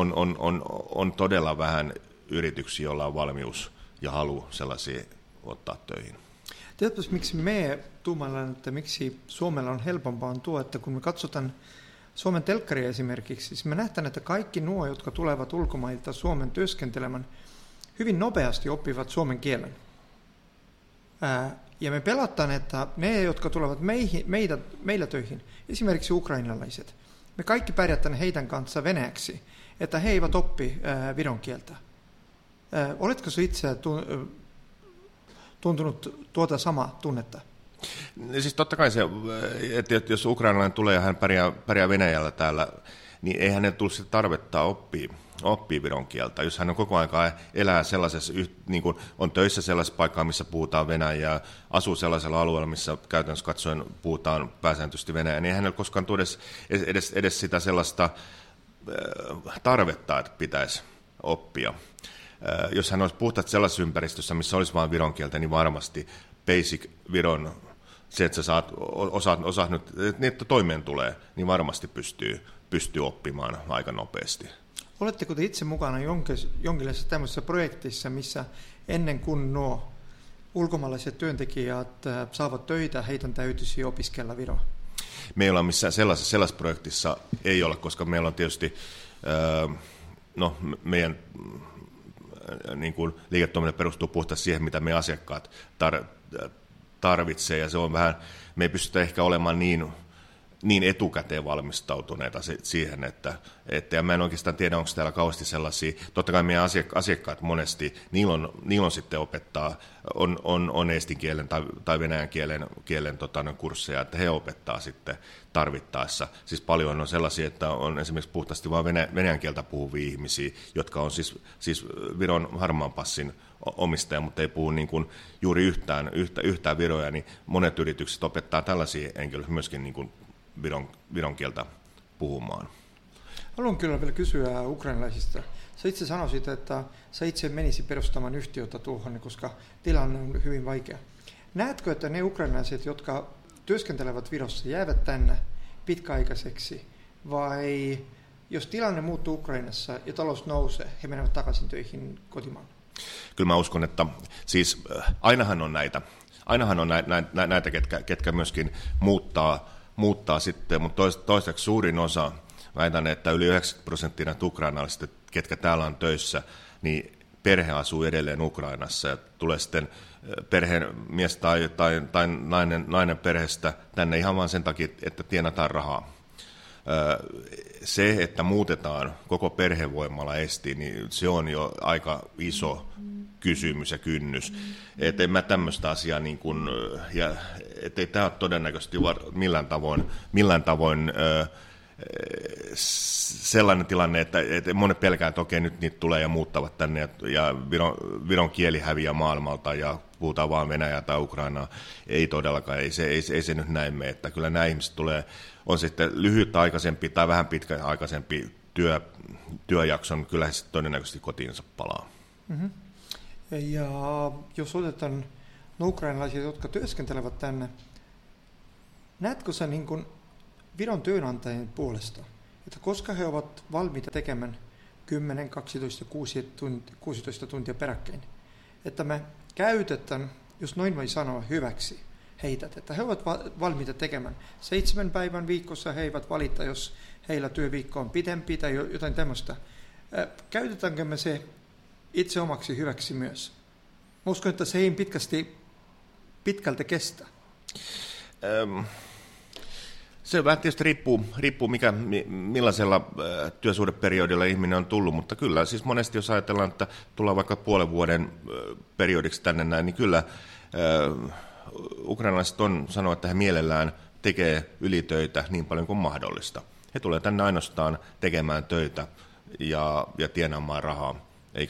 on todella vähän yrityksiä, joilla on valmius ja halu sellaisia ottaa töihin. Tiedätkö, miksi me tuumaillaan, että miksi Suomella on helpompaa tuo, että kun me katsotaan Suomen telkkaria esimerkiksi, siis me nähdään, että kaikki nuo, jotka tulevat ulkomailta Suomen työskentelemään, hyvin nopeasti oppivat suomen kielen. Ja me pelataan, että ne, jotka tulevat meillä töihin, esimerkiksi ukrainalaiset, me kaikki pärjätään heidän kanssa venäjäksi, että he eivät oppi viron kieltä. Oletko sinä itse tuntunut tuota samaa tunnetta? Siis totta kai se, että jos ukrainalainen tulee ja hän pärjää Venäjällä täällä, niin ei hänelle tule sitä tarvetta oppia viron kieltä. Jos hän on koko ajan elää sellaisessa, niin kuin on töissä sellaisessa paikkaa, missä puhutaan venäjää, asuu sellaisella alueella, missä käytännössä katsoen puhutaan pääsääntöisesti venäjää, niin ei hänelle koskaan tule edes sitä sellaista tarvetta, että pitäisi oppia. Jos hän olisi puhtaasti sellaisessa ympäristössä, missä olisi vain viron kieltä, niin varmasti basic viron, se, että sä osaat nyt, että toimeen tulee, niin varmasti pystyy oppimaan aika nopeasti. Oletteko te itse mukana jonkinlaisessa tämmöisessä projektissa, missä ennen kuin nuo ulkomaalaiset työntekijät saavat töitä, heidän täytyisi opiskella viroa? Me ei olla missään sellaisessa projektissa, ei olla, koska meillä on tietysti meidän niin kuin liiketoiminta perustuu puhtaasti siihen, mitä me asiakkaat tarvitsee, ja se on vähän, me ei pystytä ehkä olemaan niin etukäteen valmistautuneita siihen, että ja mä en oikeastaan tiedä, onko täällä kauheasti sellaisia, totta kai meidän asiakkaat monesti, niillä on sitten opettaa, on estin kielen tai venäjän kielen kursseja, että he opettaa sitten tarvittaessa. Siis paljon on sellaisia, että on esimerkiksi puhtaasti vain venäjän kieltä puhuvia ihmisiä, jotka on siis Viron harmaan passin omistaja, mutta ei puhu niin kuin juuri yhtään viroja, niin monet yritykset opettaa tällaisia henkilöitä myöskin niin kuin viron kieltä puhumaan. Haluan kyllä vielä kysyä ukrainalaisista. Sä itse sanoisit, että sä itse menisi perustamaan yhtiötä tuohon, koska tilanne on hyvin vaikea. Näetkö, että ne ukrainalaiset, jotka työskentelevät Virossa, jäävät tänne pitkäaikaiseksi, vai jos tilanne muuttuu Ukrainassa ja talous nousee, he menevät takaisin töihin kotimaalle? Kyllä mä uskon, että siis ainahan on näitä ketkä myöskin muuttaa sitten, mutta toiseksi suurin osa, väitän, että yli 90% näitä ukrainalaisista, ketkä täällä on töissä, niin perhe asuu edelleen Ukrainassa ja tulee sitten perheen mies tai nainen perheestä tänne ihan vain sen takia, että tienataan rahaa. Se, että muutetaan koko perhevoimalla estiin, niin se on jo aika iso kysymys ja kynnys. Että en mä tämmöistä asiaa, niin kuin, ja ettei tämä ole todennäköisesti millään tavoin sellainen tilanne, että monet pelkää, että okei, nyt niitä tulee ja muuttavat tänne, ja Viron kieli häviää maailmalta, ja puhutaan vaan Venäjää tai Ukrainaa. Ei todellakaan, ei se nyt näin mene, että kyllä nämä ihmiset on sitten lyhytaikaisempi tai vähän pitkäaikaisempi työjakson, kyllä he sitten todennäköisesti kotiinsa palaa. Mm-hmm. Ja jos otetaan ukrainalaisia, jotka työskentelevät tänne, näetkö sä niin kuin Viron työnantajien puolesta, että koska he ovat valmiita tekemään 10, 12, 16 tuntia peräkkäin, että me käytetään, jos noin voi sanoa, hyväksi heitä, että he ovat valmiita tekemään 7 päivän viikossa, he eivät valita, jos heillä työviikko on pidempi tai jotain tämmöistä. Käytetäänkö me se itse omaksi hyväksi myös? Mä uskon, että se ei pitkälti kestä. Se vähän tietysti riippuu millaisella työsuhdeperiodilla ihminen on tullut, mutta kyllä siis monesti jos ajatellaan, että tullaan vaikka puolen vuoden periodiksi tänne näin, niin kyllä ukrainalaiset sanoo, että he mielellään tekee ylitöitä niin paljon kuin mahdollista. He tulee tänne ainoastaan tekemään töitä ja tienaamaan rahaa,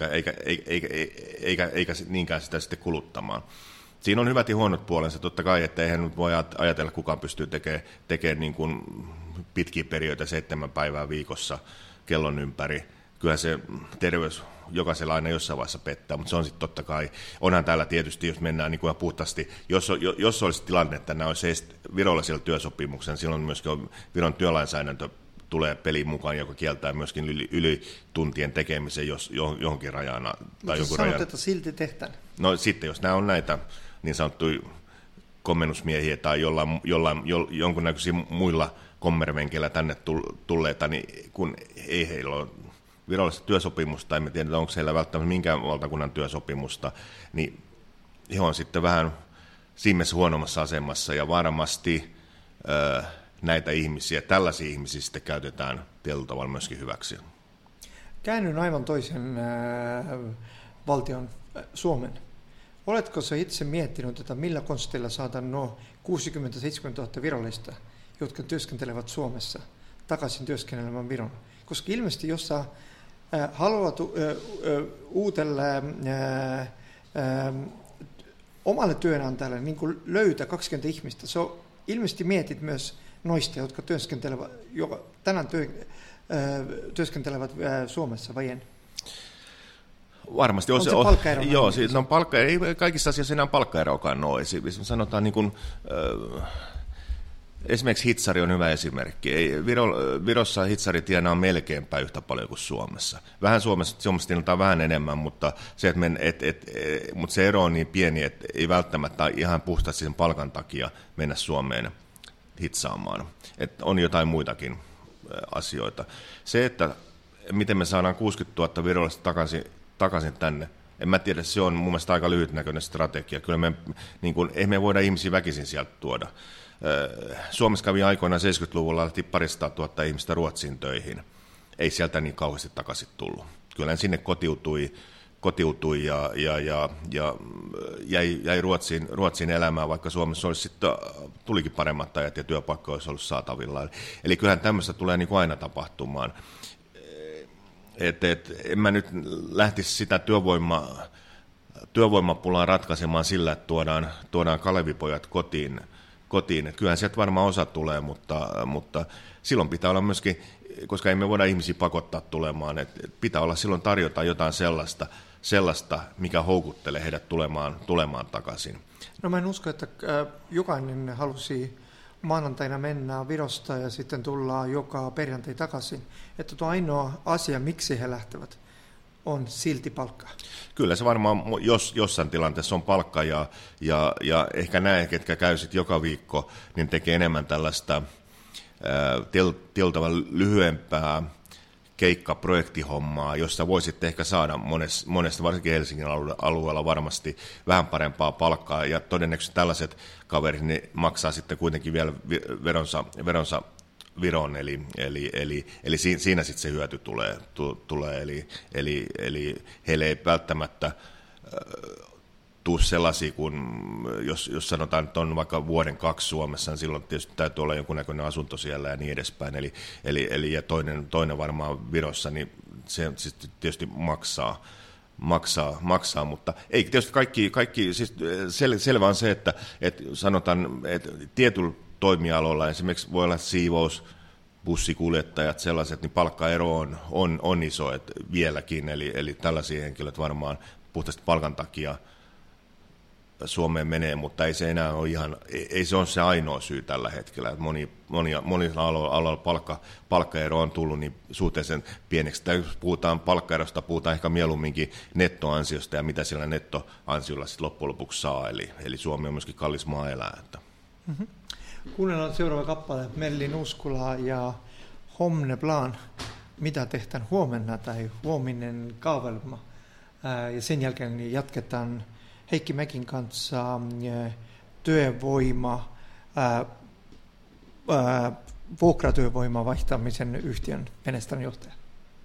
eikä niinkään sitä sitten kuluttamaan. Siinä on hyvät ja huonot puolensa, totta kai, että eihän nyt voi ajatella, kukaan pystyy tekemään niin kuin pitkiä perioita 7 päivää viikossa kellon ympäri. Kyllä se terveys jokaisella aina jossain vaiheessa pettää, mutta se on sitten totta kai. Onhan täällä tietysti, jos mennään niin kuin puhtaasti, jos olisi tilanne, että nämä olisi virallisella työsopimuksen, silloin myöskin Viron työlainsäädäntö tulee peliin mukaan, joka kieltää myöskin ylituntien tekemisen johonkin rajana. Mutta joku sanot, että silti tehtään. No sitten, jos nämä on näitä niin sanottuja komennusmiehiä tai jonkunnäköisiä muilla kommervenkeillä tänne tulleita, niin kun ei heillä ole virallista työsopimusta, emme tiedä, onko heillä välttämättä minkään valtakunnan työsopimusta, niin he on sitten vähän siinä mielessä huonommassa asemassa, ja varmasti näitä ihmisiä, tällaisia ihmisiä sitten käytetään tietyllä tavalla myöskin hyväksi. Käännyn aivan toisen valtion Suomen. Oletko sä itse miettinyt, että millä konstilla saadaan nuo 60-70 000 virallista, jotka työskentelevät Suomessa, takaisin työskentelemään Viron? Koska ilmeisesti jos sä haluat uutelle omalle työnantajalle niin kuin löytää 20 ihmistä, sä ilmeisesti mietit myös noista, jotka tänään työskentelevät Suomessa, vai en? Varmasti. On se palkkaero? Joo, siis ei kaikissa asioissa enää palkkaeroakaan ole. Sanotaan niin kuin, esimerkiksi hitsari on hyvä esimerkki. Virossa hitsari tienaa melkeinpä yhtä paljon kuin Suomessa. Vähän Suomessa tienataan vähän enemmän, mutta mutta se ero on niin pieni, että ei välttämättä ihan puhtaasti sen palkan takia mennä Suomeen hitsaamaan. Että on jotain muitakin asioita. Se, että miten me saadaan 60 000 virallista takaisin tänne, en mä tiedä, se on mun mielestä aika lyhytnäköinen strategia. Kyllä ei me voida ihmisiä väkisin sieltä tuoda. Suomessa kävi aikoinaan 70-luvulla, lähti 200 000 ihmistä Ruotsiin töihin. Ei sieltä niin kauheasti takaisin tullut. Kyllä sinne kotiutui ja jäi Ruotsiin elämään, vaikka Suomessa olisi sitten, tulikin paremmat ajat ja työpaikka olisi ollut saatavilla. Eli kyllähän tämmöistä tulee niin kuin aina tapahtumaan. En mä nyt lähtisi sitä työvoimapulaa ratkaisemaan sillä, että tuodaan kalevipojat kotiin kotiin. Et kyllähän sieltä varmaan osa tulee, mutta silloin pitää olla myöskin, koska ei me voida ihmisiä pakottaa tulemaan, että pitää olla silloin tarjota jotain sellaista, mikä houkuttelee heidät tulemaan takaisin. No mä en usko, että jokainen halusi maanantaina mennä Virosta ja sitten tullaan joka perjantai takaisin. Että tuo ainoa asia, miksi he lähtevät, on silti palkka. Kyllä se varmaan jossain tilanteessa on palkka ja ehkä näin, ketkä käy sitten joka viikko, niin tekee enemmän tällaista tiltavan lyhyempää keikkaprojektihommaa, jossa voisitte ehkä saada monesta, varsinkin Helsingin alueella varmasti vähän parempaa palkkaa, ja todennäköisesti tällaiset kaverit niin maksaa sitten kuitenkin vielä veronsa Viron, eli siinä sitten se hyöty tulee eli heille ei välttämättä tule sellaisia, kun jos sanotaan, että on vaikka vuoden 2 Suomessa, niin silloin tietysti täytyy olla jonkunnäköinen asunto siellä ja niin edespäin. Eli ja toinen varmaan Virossa, niin se tietysti maksaa, mutta ei tietysti kaikki siis selvä on se, että sanotaan, että tietyllä toimialoilla esimerkiksi voi olla siivous, bussikuljettajat, sellaiset, niin palkkaero on iso vieläkin, eli tällaisia henkilöt varmaan puhtaasti palkan takia Suomeen menee, mutta ei se enää ole ei se ole se ainoa syy tällä hetkellä. Että monilla aloilla palkkaero on tullut niin suhteellisen pieneksi. Tai jos puhutaan palkkaerosta, puhutaan ehkä mieluumminkin nettoansiosta ja mitä sillä nettoansiolla sitten loppujen lopuksi saa. Eli Suomi on myöskin kallis maa elää. Mm-hmm. Kuunnellaan seuraava kappale, Melli Nuuskula ja Homne Plan, mitä tehdään huomenna tai huominen kaavelma. Ja sen jälkeen jatketaan Heikki Mäkin kanssa vuokratyövoimaa vaihtamisen yhtiön Venestan johtaja.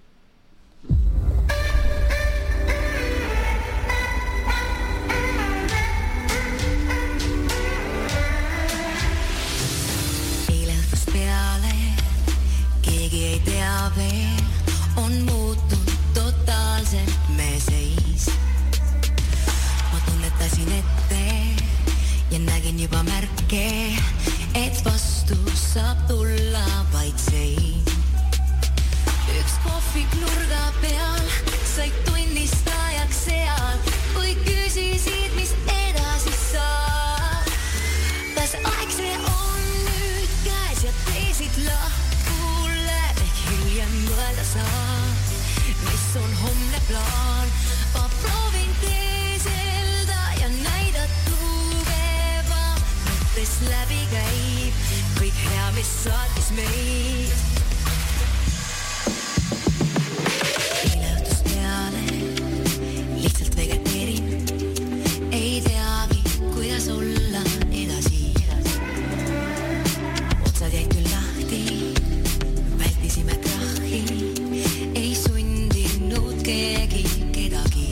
Keegi ei tea veel, on muutunut totaalselt me seis. Ma tunnetasin ette ja nägin juba märke, et vastu saab tulla vaid sein. Üks kohvik nurga peal, sai tunnistajaks seal, kui küsisid, mis edasi saab. Kas aeg see on nüüd käes ja teesid lahkule, ehk hiljem mõelda saab, mis on homne plaan. Ma proovin teeselda ja näida tugeva, mõttes läbi käib kõik hea, mis saatis meid. Eile õhtust peale lihtsalt vegeteerin, ei teagi, kuidas olla edasi. Otsad jäid küll lahti, vältisime krahhi, ei sundinud keegi kedagi.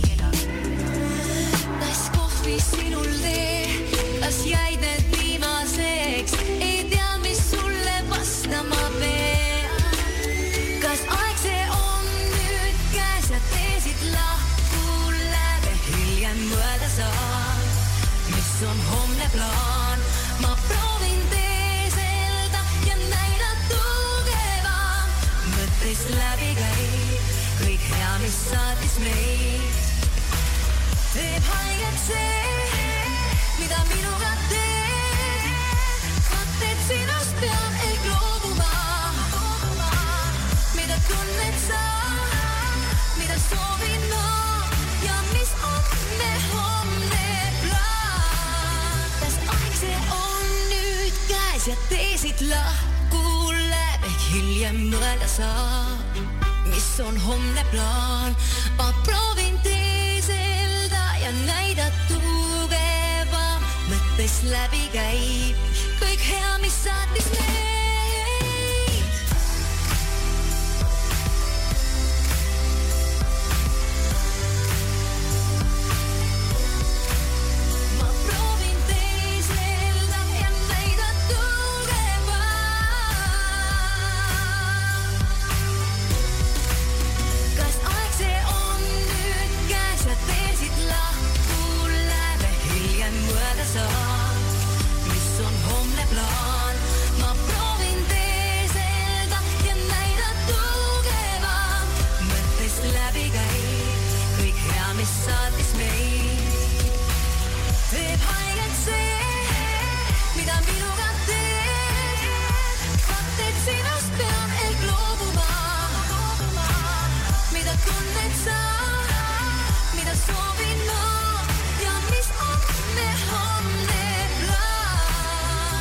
Kas kohvi sinul tee, kas jäid need viimaseks, ei tea, mis sulle vastama peab. Kas aeg see on nüüd käes ja teesid lahkule, hiljem mõelda saab, mis on homne plaan. Ma proovin teeselda ja näida tugeva, mõttes läbi käib kõik hea, mis saatis meid. Teeb haiget see, mida minuga teed, mõtted sinust pean ehk loobuma. Mida tunned sa, mida soovin ma ja mis on me homne plaan. Kas aeg see on nüüd käes ja teesid lahkule, ehk hiljem mõelda saab, mis on homne plaan. Ma proovin teeselda ja näida tugeva, mõttes läbi käib kõik hea, mis saatis meid. Ma proovin teeselda ja näida tugeva. Kas aeg see on nüüd käes ja teesid lahkule, hiljem mõelda saab, mis on homne plaan. mis saatis meid. Teeb haiget see, mida minuga teed. Vaat et sinust pean ehk loobuma. Mida tunned sa, mida soovin ma ja mis on me homne plaan.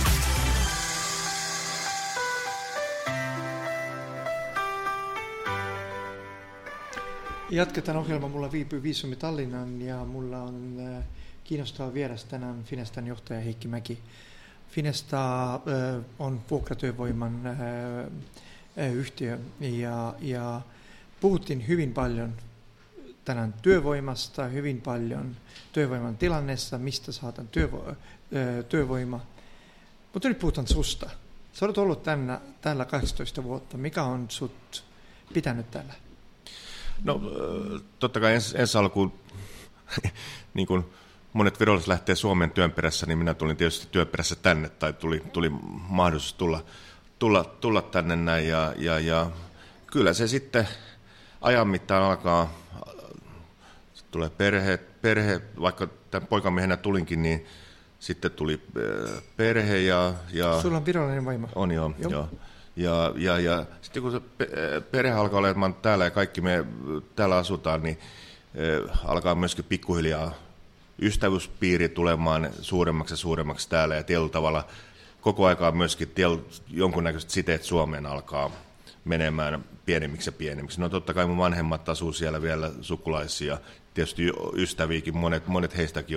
Jatketaan ohjelma. Viipyy Viisumi Tallinnan ja mulla on kiinnostava vieras tänään Finestan johtaja Heikki Mäki. Finesta on vuokratyövoiman yhtiö ja puhuttiin hyvin paljon tänään työvoimasta, hyvin paljon työvoiman tilannessa, mistä saadaan työvoima. Mutta nyt puhutaan susta. Sä olet ollut täällä 18 vuotta. Mikä on sut pitänyt täällä? No totta kai ensi alkuun, niin kuin monet virolaiset lähtee Suomen työn perässä, niin minä tulin tietysti työn perässä tänne, tai tuli mahdollisuus tulla tänne näin, ja kyllä se sitten ajan mittaan alkaa, tulee perhe, vaikka tämän poikamiehenä tulinkin, niin sitten tuli perhe ja Sulla on virallinen vaimo? On joo. Ja sitten kun se perhe alkaa olemaan täällä ja kaikki me täällä asutaan, niin alkaa myöskin pikkuhiljaa ystävyyspiiri tulemaan suuremmaksi ja suuremmaksi täällä. Ja tietyllä tavalla koko aikaa myöskin jonkunnäköiset siteet Suomeen alkaa menemään pienemmiksi ja pienemmiksi. No totta kai mun vanhemmat asuu siellä vielä sukulaisia, tietysti ystäviäkin, monet heistäkin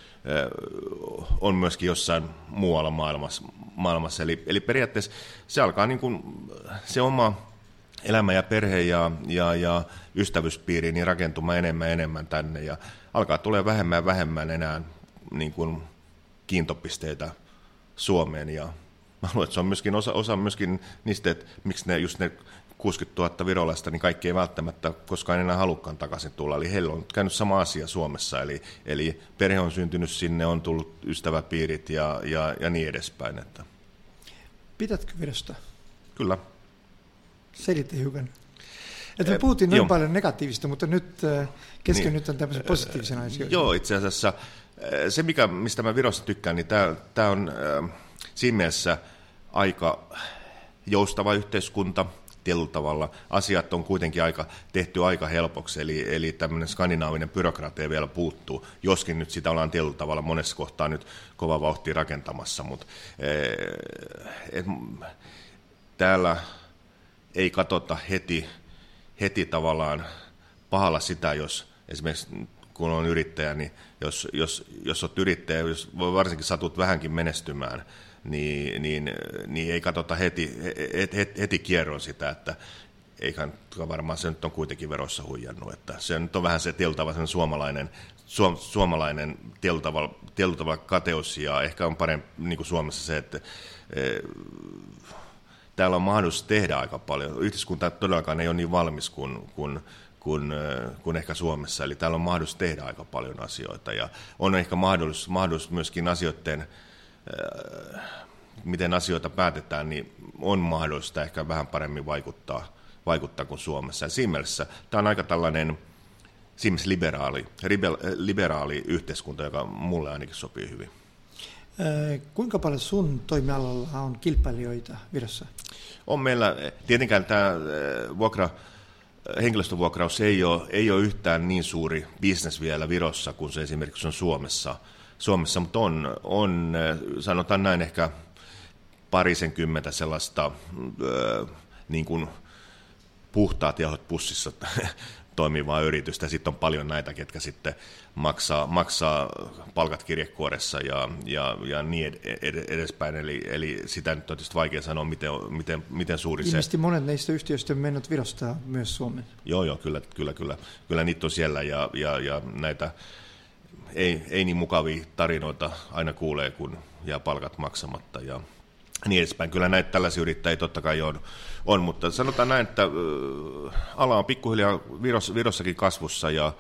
on myöskin jossain muualla maailmassa. Eli periaatteessa se alkaa niin kuin se oma elämä ja perhe ja ystävyyspiiri niin rakentumaan enemmän tänne ja alkaa tulee vähemmän ja vähemmän enää niin kuin kiintopisteitä Suomeen ja mä luulen, että se on myöskin osa myöskin niistä, että miksi ne 60 000 virolaista, niin kaikki ei välttämättä koskaan enää halukkaan takaisin tulla. Eli heillä on käynyt sama asia Suomessa, eli perhe on syntynyt sinne, on tullut ystäväpiirit ja niin edespäin. Että. Pidätkö Virosta? Kyllä. Selitte hiukan. Että me puhuttiin noin paljon negatiivista, mutta nyt keskitytään tämmöisen positiivisen asioihin. Joo, itse asiassa se, mistä mä Virossa tykkään, niin tämä on siinä mielessä aika joustava yhteiskunta. Tietyllä tavalla asiat on kuitenkin tehty aika helpoksi, eli tämmöinen skandinaavinen byrokratia vielä puuttuu, joskin nyt sitä ollaan tietyllä tavalla monessa kohtaa nyt kova vauhtia rakentamassa, mutta täällä ei katsota heti tavallaan pahalla sitä, jos esimerkiksi kun on yrittäjä, niin jos olet yrittäjä, jos varsinkin satut vähänkin menestymään, niin ei katsota heti kierron sitä, että eihän varmaan se nyt on kuitenkin verossa huijannut, että se nyt on vähän se tietyllä tavalla suomalainen tietyllä tavalla kateus ja ehkä on parempi niin kuin Suomessa se, että täällä on mahdollisuus tehdä aika paljon. Yhteiskunta todellakaan ei ole niin valmis kuin ehkä Suomessa, eli täällä on mahdollisuus tehdä aika paljon asioita ja on ehkä mahdollisuus myöskin asioiden miten asioita päätetään, niin on mahdollista ehkä vähän paremmin vaikuttaa kuin Suomessa. Ja siinä mielessä tämä on aika tällainen liberaali yhteiskunta, joka mulle ainakin sopii hyvin. Kuinka paljon sun toimialalla on kilpailijoita Virossa? On meillä, tietenkään tämä henkilöstövuokraus ei ole yhtään niin suuri bisnes vielä Virossa kuin se esimerkiksi on Suomessa, mutta on sanotaan näin ehkä 20 sellaista niin kuin puhtaat jauhot pussissa toimivaa yritystä. Sitten on paljon näitä, ketkä sitten maksaa palkat kirjekuoressa ja niin edespäin. Eli sitä nyt on tietysti vaikea sanoa, miten suuri se... Ilmeisesti monet näistä yhtiöistä on mennyt Virosta myös Suomeen. Joo, kyllä niitä on siellä ja näitä ei niin mukavia tarinoita aina kuulee, kun jää palkat maksamatta ja niin edespäin. Kyllä näitä tällaisia yrittäjiä totta kai on, mutta sanotaan näin, että ala on pikkuhiljaa Virossakin kasvussa ja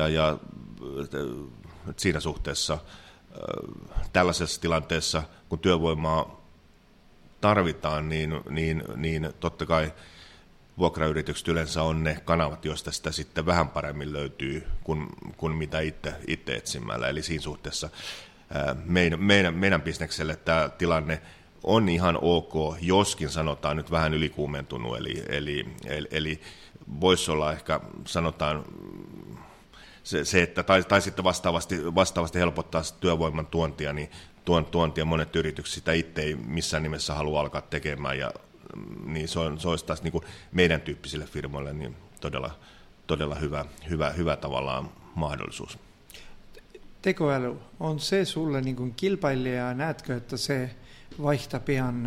siinä suhteessa tällaisessa tilanteessa, kun työvoimaa tarvitaan, niin totta kai vuokrayritykset yleensä on ne kanavat, joista sitä sitten vähän paremmin löytyy kuin mitä itse etsimällä. Eli siinä suhteessa meidän bisnekselle tämä tilanne on ihan ok, joskin sanotaan nyt vähän ylikuumentunut, eli voisi olla ehkä sanotaan se että tai sitten vastaavasti helpottaa työvoiman tuontia, niin tuontia monet yritykset sitä itse ei missään nimessä halua alkaa tekemään, ja niin se olisi taas niin kuin meidän tyyppisille firmoille niin todella hyvä tavallaan mahdollisuus. Tekoäly, on se sulle niin kuin kilpailija, näetkö, että se vaihtaa pian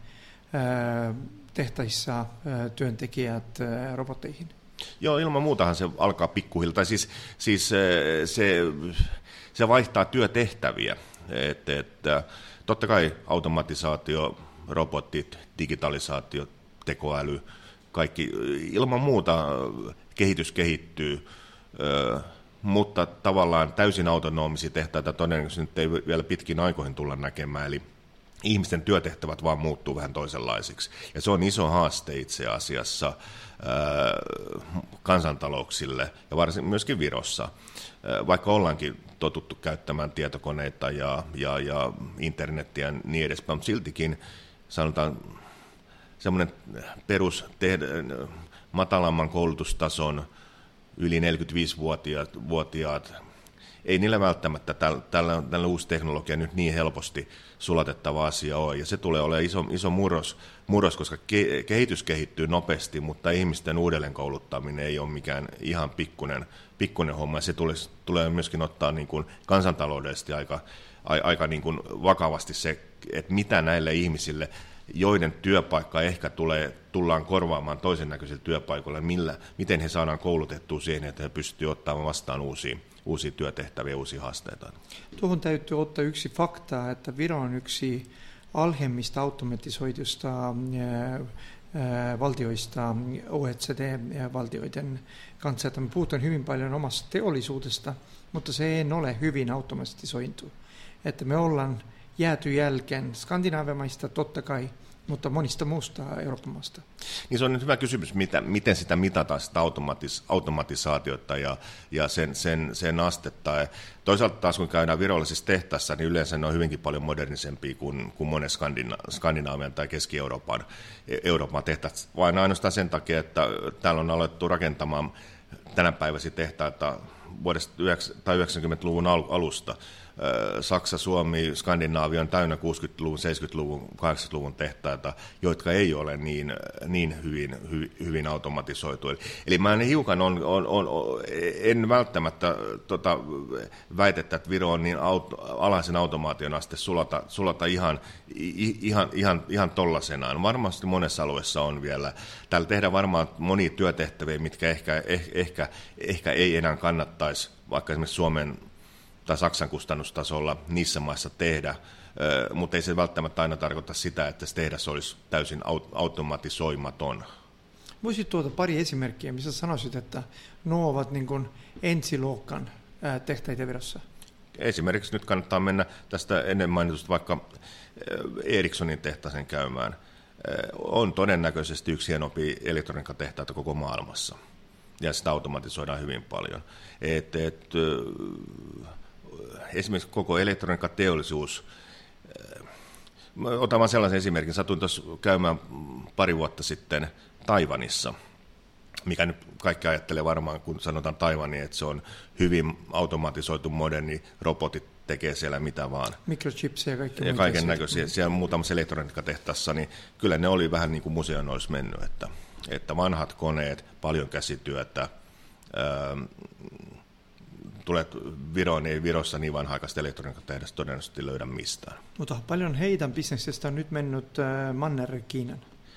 tehtaissa työntekijät robotteihin? Joo, ilman muutahan se alkaa pikkuhiljaa, tai siis se vaihtaa työtehtäviä, että totta kai automatisaatio, robotit, digitalisaatio, tekoäly, kaikki ilman muuta kehitys kehittyy, mutta tavallaan täysin autonomisia tehtaita todennäköisesti nyt ei vielä pitkin aikoihin tulla näkemään, eli ihmisten työtehtävät vaan muuttuu vähän toisenlaisiksi. Ja se on iso haaste itse asiassa kansantalouksille ja varsin myöskin Virossa, vaikka ollaankin totuttu käyttämään tietokoneita ja internetiä ja niin edespäin, mutta siltikin sanotaan semmoinen matalamman koulutustason yli 45-vuotiaat, ei niillä välttämättä tällä uusi teknologia nyt niin helposti sulatettava asia ole, ja se tulee olemaan iso murros, koska kehitys kehittyy nopeasti, mutta ihmisten uudelleenkouluttaminen ei ole mikään ihan pikkuinen homma, ja se tulee myöskin ottaa niin kuin kansantaloudellisesti aika niin kuin vakavasti se, että mitä näille ihmisille, joiden työpaikka ehkä tullaan korvaamaan toisen näköisillä työpaikoilla, miten he saadaan koulutettua siihen, että he pystyvät ottamaan vastaan uusia työtehtäviä, uusia haasteita. Tuohon täytyy ottaa yksi fakta, että Viro on yksi alhemmista automatisoidusta valtioista OECD-valtioiden kanssa, että me puhutaan hyvin paljon omasta teollisuudesta, mutta se ei ole hyvin automatisointu. Että me ollaan jääty jälkeen Skandinaavian maista totta kai, mutta monista muusta Euroopan maasta. Niin se on nyt hyvä kysymys, miten sitä mitataan, sitä automatisaatiota ja sen astetta. Ja toisaalta taas kun käydään virallisissa tehtaissa, niin yleensä ne on hyvinkin paljon modernisempia kuin monen Skandinaavian tai Keski-Euroopan tehtaat, vain ainoastaan sen takia, että täällä on alettu rakentamaan tänäpäiväisiä tehtaita vuodesta 90-luvun alusta. Saksa, Suomi, Skandinaavia on täynnä 60-luvun, 70-luvun, 80-luvun tehtaita, jotka ei ole niin hyvin automatisoitu. Eli mä en välttämättä väitetä, että Viro on niin alhaisen automaation aste sulata ihan tollasenaan. Varmasti monessa alueessa on vielä. Täällä tehdään varmaan monia työtehtäviä, mitkä ehkä ei enää kannattaisi vaikka esimerkiksi Suomen tai Saksan kustannustasolla niissä maissa tehdä, mutta ei se välttämättä aina tarkoita sitä, että se tehdas olisi täysin automatisoimaton. Voisit tuota pari esimerkkiä, missä sanoisit, että nuo ovat niin kuin ensiluokan tehtäitä Virossa? Esimerkiksi nyt kannattaa mennä tästä ennen mainitusta vaikka Ericssonin tehtaaseen käymään. On todennäköisesti yksi hienompi elektroniikkatehtaita koko maailmassa, ja sitä automatisoidaan hyvin paljon. Esimerkiksi koko elektroniikkateollisuus, otan vain sellaisen esimerkin, satuin tuossa käymään pari vuotta sitten Taiwanissa, mikä nyt kaikki ajattelee varmaan, kun sanotaan Taiwaniin, että se on hyvin automatisoitu moderni, robotit tekee siellä mitä vaan. Mikrochipsia ja kaiken näköisiä. Siellä muutamassa elektroniikkatehtaassa, niin kyllä ne oli vähän niin kuin museoon olisi mennyt, että vanhat koneet, paljon käsityötä, tulet Viroon, ei Virossa niin vanha-aikaista elektroniikkatehdasta todennäköisesti löydä mistään. Mutta paljon heidän bisneksestä on nyt mennyt Manner-Kiinan.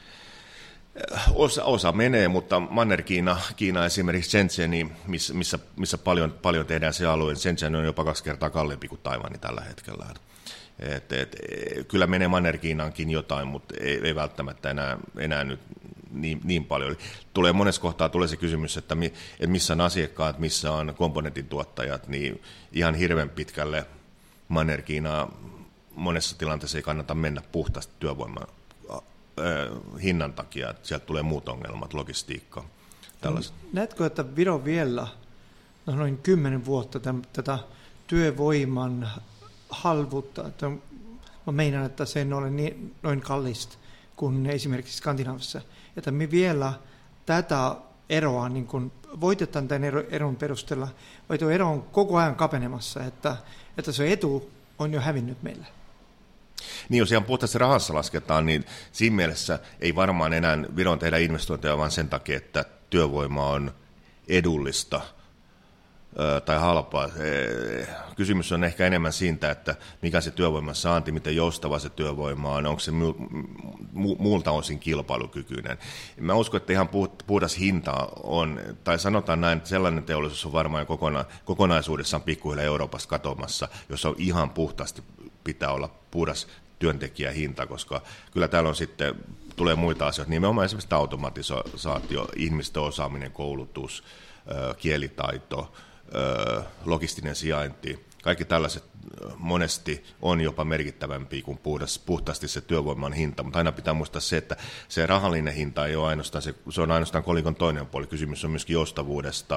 Osa menee, mutta Manner-Kiina esimerkiksi Shenzheni, missä paljon tehdään se alue, Shenzhen on jopa 2 kertaa kalliimpi kuin Taiwan tällä hetkellä. Kyllä menee Manner-Kiinaankin jotain, mutta ei välttämättä enää nyt niin paljon. Tulee monessa kohtaa se kysymys, että missä on asiakkaat, missä on komponentin tuottajat, niin ihan hirveän pitkälle Manner-Kiinaa monessa tilanteessa ei kannata mennä puhtaasti hinnan takia, että sieltä tulee muut ongelmat, logistiikka, tällaiset. Näetkö, että Viro vielä noin 10 vuotta tätä työvoiman halvuutta, että mä meinaan, että se ei ole noin kallista kuin esimerkiksi Skandinaavissa, että me vielä tätä eroa niin kun voitetaan tämän eron perusteella, vai tuo ero on koko ajan kapenemassa, että se etu on jo hävinnyt meille? Niin, jos ihan puhtaasti rahassa lasketaan, niin siinä mielessä ei varmaan enää Viron tehdä investointeja vaan sen takia, että työvoima on edullista tai halpaa. Kysymys on ehkä enemmän siitä, että mikä se työvoiman saanti, miten joustava se työvoima on, onko se muulta osin kilpailukykyinen. Mä uskon, että ihan puhdas hinta on, tai sanotaan näin, että sellainen teollisuus on varmaan kokonaisuudessaan pikkuhiljaa Euroopassa katoamassa, jossa on ihan puhtaasti pitää olla puhdas työntekijähinta, koska kyllä täällä on sitten, tulee muita asioita, nimenomaan esimerkiksi automatisaatio, ihmisten osaaminen, koulutus, kielitaito, logistinen sijainti, kaikki tällaiset monesti on jopa merkittävämpiä kuin puhtaasti se työvoiman hinta, mutta aina pitää muistaa se, että se rahallinen hinta ei ole ainoastaan, se on ainoastaan kolikon toinen puoli, kysymys on myöskin joustavuudesta,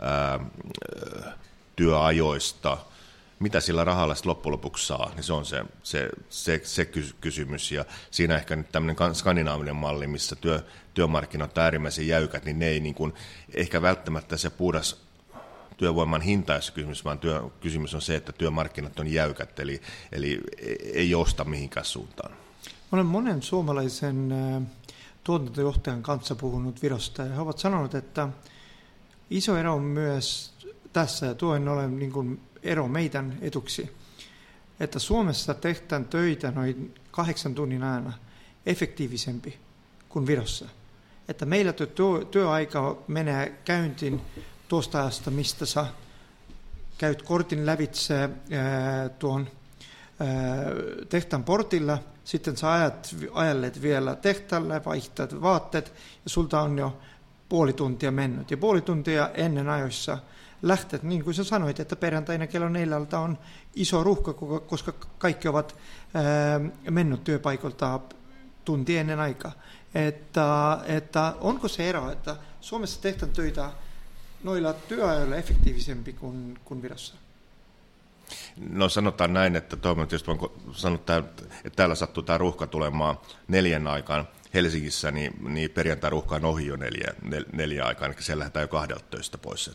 työajoista, mitä sillä rahalla loppujen lopuksi saa, niin se on se kysymys. Ja siinä ehkä nyt tämmöinen skandinaavinen malli, missä työmarkkinat on äärimmäisen jäykät, niin ne ei niin kuin, ehkä välttämättä se puhdas työvoiman hinta, jos kysymys, vaan kysymys on se, että työmarkkinat on jäykät, eli ei jousta mihinkään suuntaan. Olen monen suomalaisen tuotantojohtajan kanssa puhunut Virosta, ja he ovat sanoneet, että iso ero on myös tässä, ja tuo ole niin kuin ero meidän etuksi, että Suomessa tehdään töitä noin 8 tunnin ajan efektiivisempi kuin Virossa. Että meillä työaika menee käyntiin tuosta ajasta, mistä sä käyt kortin lävitse tuon tehtaan portilla, sitten sä ajellet vielä tehtaalle, vaihtat vaatteet ja sulta on jo puoli tuntia mennyt. Ja puoli tuntia ennen ajoissa lähtet, niin kuin sä sanoit, että perjantaina kello 4 on iso ruuhka, koska kaikki ovat mennyt työpaikalta tunti ennen aikaa. Että onko se ero, että Suomessa tehdään töitä noilla työajoilla efektiivisempi kuin Virossa? No sanotaan näin, että toivon, että jos voin sanoa, että täällä sattuu tämä ruuhka tulemaan 4 aikaan, Helsingissä niin perjantai ruuhka on ohi jo 4 aikaan, eli siellä lähdetään jo 12 pois.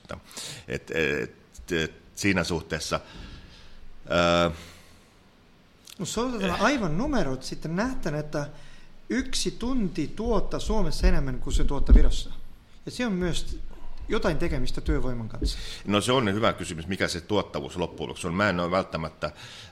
Siinä suhteessa... Jos otetaan aivan numerot, sitten nähdään, että 1 tunti tuottaa Suomessa enemmän kuin se tuottaa Virossa. Ja se on myös jotain tekemistä työvoiman kanssa. No se on hyvä kysymys, mikä se tuottavuus loppujen lopuksi on. Mä en ole välttämättä...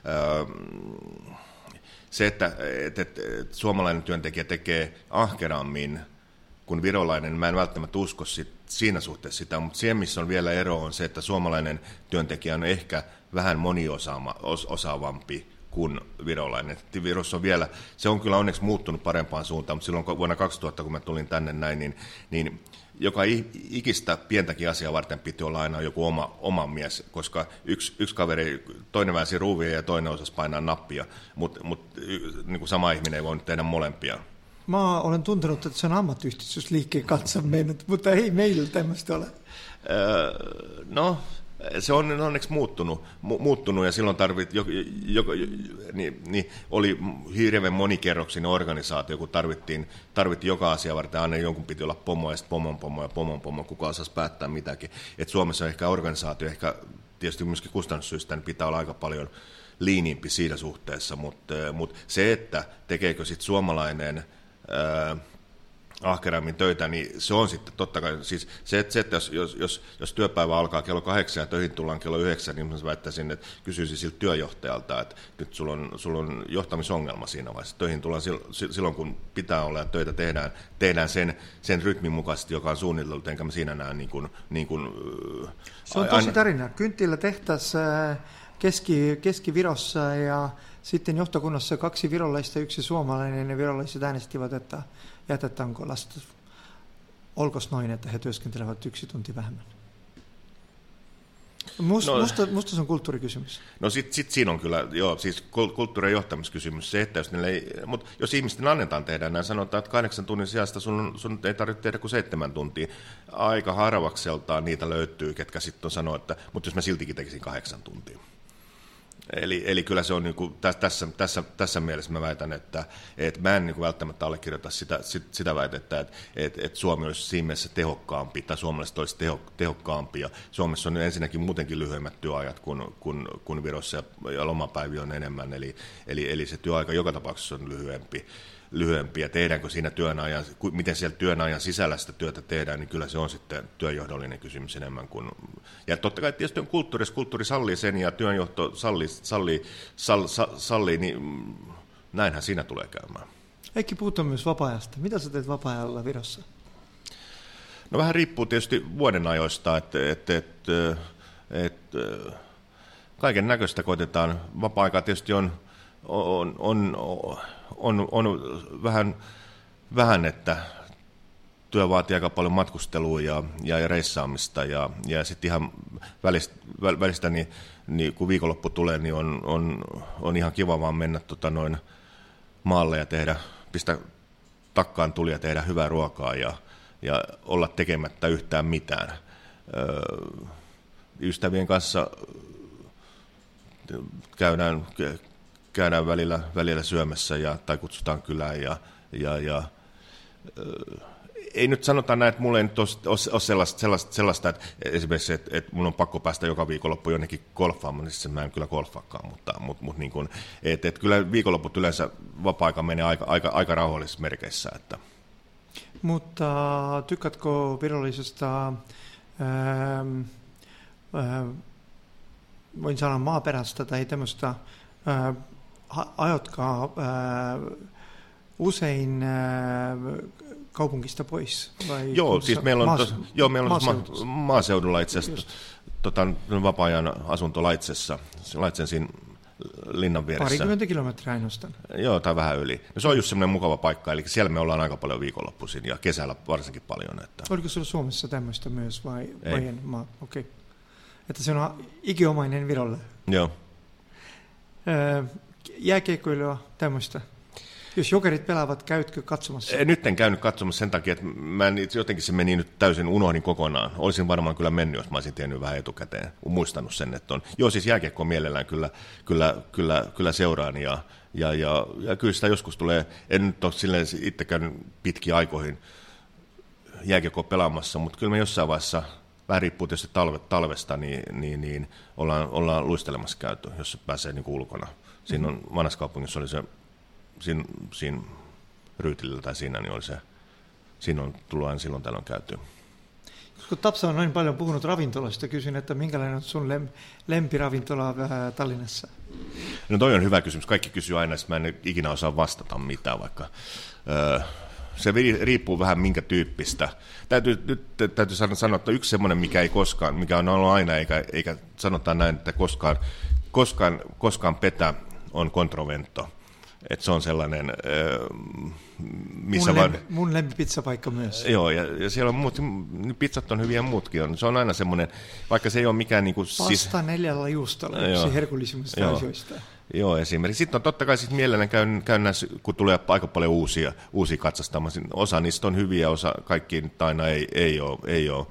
Se, että suomalainen työntekijä tekee ahkerammin kuin virolainen, mä en välttämättä usko siinä suhteessa sitä, mutta se, missä on vielä ero, on se, että suomalainen työntekijä on ehkä vähän moniosaavampi kuin virolainen. Virossa on vielä, se on kyllä onneksi muuttunut parempaan suuntaan, mutta silloin vuonna 2000, kun mä tulin tänne näin, niin joka ikistä pientäkin asiaa varten piti olla aina joku oma mies, koska yksi kaveri, toinen väänsi ruuvia ja toinen osasi painaa nappia, mutta niin kuin sama ihminen ei voinut tehdä molempia. Mä olen tuntenut, että se on ammattiyhdistysliikkeen kanssa mennyt, mutta ei meillä tämmöistä ole. No, se on onneksi muuttunut ja silloin oli hirveän monikerroksinen organisaatio, kun tarvittiin joka asia varten, aina jonkun piti olla pomo ja sitten pomon, kuka osasi päättää mitäkin. Et Suomessa ehkä organisaatio, ehkä tietysti myöskin kustannussyistä, niin pitää olla aika paljon liiniimpi siinä suhteessa, mutta se, että tekeekö sitten suomalainen ahkerammin töitä, niin se on sitten totta kai, siis se että jos työpäivä alkaa kello 8 ja töihin tullaan kello 9, niin mä väittäisin, että kysyisin siltä työjohtajalta, että nyt sulla on johtamisongelma siinä vaiheessa. Töihin tullaan silloin, kun pitää olla ja töitä tehdään sen rytmin mukaisesti, joka on suunniteltu, enkä mä siinä näe niin kuin se on tosi tarina. Kynttilä tehtäs Keski-Virossa ja sitten johtokunnassa 2 virolaista, 1 suomalainen, ja virolaiset äänestivät, että jätetäänkö lasta. Olkos noin, että he työskentelevät 1 tunti vähemmän? Musta se on kulttuurikysymys. No sit siinä on kyllä, joo, siis kulttuurin johtamiskysymys se, että mutta jos ihmisten annetaan tehdä näin, sanotaan, että 8 tunnin sijasta sun ei tarvitse tehdä kuin 7 tuntia. Aika harvakseltaan niitä löytyy, ketkä sitten sanoo, että mutta jos mä siltikin tekisin 8 tuntia. Eli kyllä se on niin kuin, tässä mielessä mä väitän, että mä en niin kuin välttämättä allekirjoita sitä väitettä, että Suomi olisi siinä mielessä tehokkaampi tai suomalaiset olisi tehokkaampi. Ja Suomessa on ensinnäkin muutenkin lyhyemmät työajat kuin Virossa ja lomapäiviä on enemmän, eli se työaika joka tapauksessa on lyhyempi ja tehdäänkö siinä miten siellä työajan sisällä sitä työtä tehdään, niin kyllä se on sitten työnjohdollinen kysymys enemmän kuin. Ja totta kai tietysti on kulttuuri sallii sen ja työnjohto sallii, niin näinhän siinä tulee käymään. Heikki, puhutaan myös vapaa-ajasta. Mitä sä teet vapaa-ajalla Virossa? No vähän riippuu tietysti vuoden ajoista, että kaiken näköistä koitetaan. Vapaa-aikaa tietysti on vähän, että työ vaatii aika paljon matkustelua ja reissaamista ja sitten ihan välistä niin kun viikonloppu tulee, niin on ihan kiva vaan mennä maalle ja pistää takkaan tuli ja tehdä hyvää ruokaa ja olla tekemättä yhtään mitään. Ystävien kanssa käydään välillä syömässä tai kutsutaan kylään ja ei nyt sanota näin, että mulla ei nyt ole sellaista että esimerkiksi, että mun on pakko päästä joka viikonloppu jonnekin golfaamaan, niin mä en kyllä golfaakaan, mutta niin kuin, että kyllä viikonloput yleensä vapaa-aika menee aika rauhallisissa merkeissä. Että. Mutta tykkäätkö virallisesta, voin sanoa maaperästä tai tämmöistä, ajotkaa usein kaupungista pois? Vai joo, siis meillä on maaseudulla itse asiassa vapaa-ajan asunto Laitsessa, Laitsen siinä linnan vieressä. 20 kilometriä ainoastaan. Joo, tai vähän yli. No, se on just semmoinen mukava paikka, eli siellä me ollaan aika paljon viikonloppuisin ja kesällä varsinkin paljon. Että. Oliko sinulla Suomessa tämmöistä myös vai en? Okei. Että se on ikiomainen Virolle. Joo. Jääkiekkoilua tämmöistä. Jos Jokerit pelaavat, käytkö katsomassa? Nyt en käynyt katsomassa sen takia, että jotenkin se meni nyt täysin, unohdin kokonaan. Olisin varmaan kyllä mennyt, jos mä olisin tiennyt vähän etukäteen. Muistanut sen, että on. Joo, siis jääkiekkoa mielellään kyllä seuraan ja kyllä sitä joskus tulee. En nyt ole silleen itse käynyt pitkiä aikoihin jääkiekkoa pelaamassa, mutta kyllä me jossain vaiheessa, vähän riippuu tietysti talvesta, niin ollaan luistelemassa käyty, jos se pääsee niin kuin ulkona. Siinä on vanhassa kaupungissa oli se, siinä Ryytilillä tai siinä, niin oli se, siinä on tullut aina silloin tällöin käytyä. Koska Tapsa on noin paljon puhunut ravintolasta, kysyn, että minkälainen on sun lempiravintola Tallinnassa? No toi on hyvä kysymys. Kaikki kysyy aina, että mä en ikinä osaa vastata mitään, vaikka se riippuu vähän minkä tyyppistä. Täytyy sanoa, että yksi semmoinen, mikä on ollut aina, eikä sanotaan näin, että koskaan petä, on Controvento. Että se on sellainen, missä mun lempipizzapaikka myös. Joo, ja siellä on pizzat on hyviä muutkin. Se on aina semmoinen, vaikka se ei ole mikään niinku pasta 4 juustolla, yksi herkullisimmista asioista. Joo, esimerkiksi. Sitten on totta kai mielellään käyn näissä, kun tulee aika paljon uusia katsastamaan. Osa niistä on hyviä, osa kaikki aina ei ole.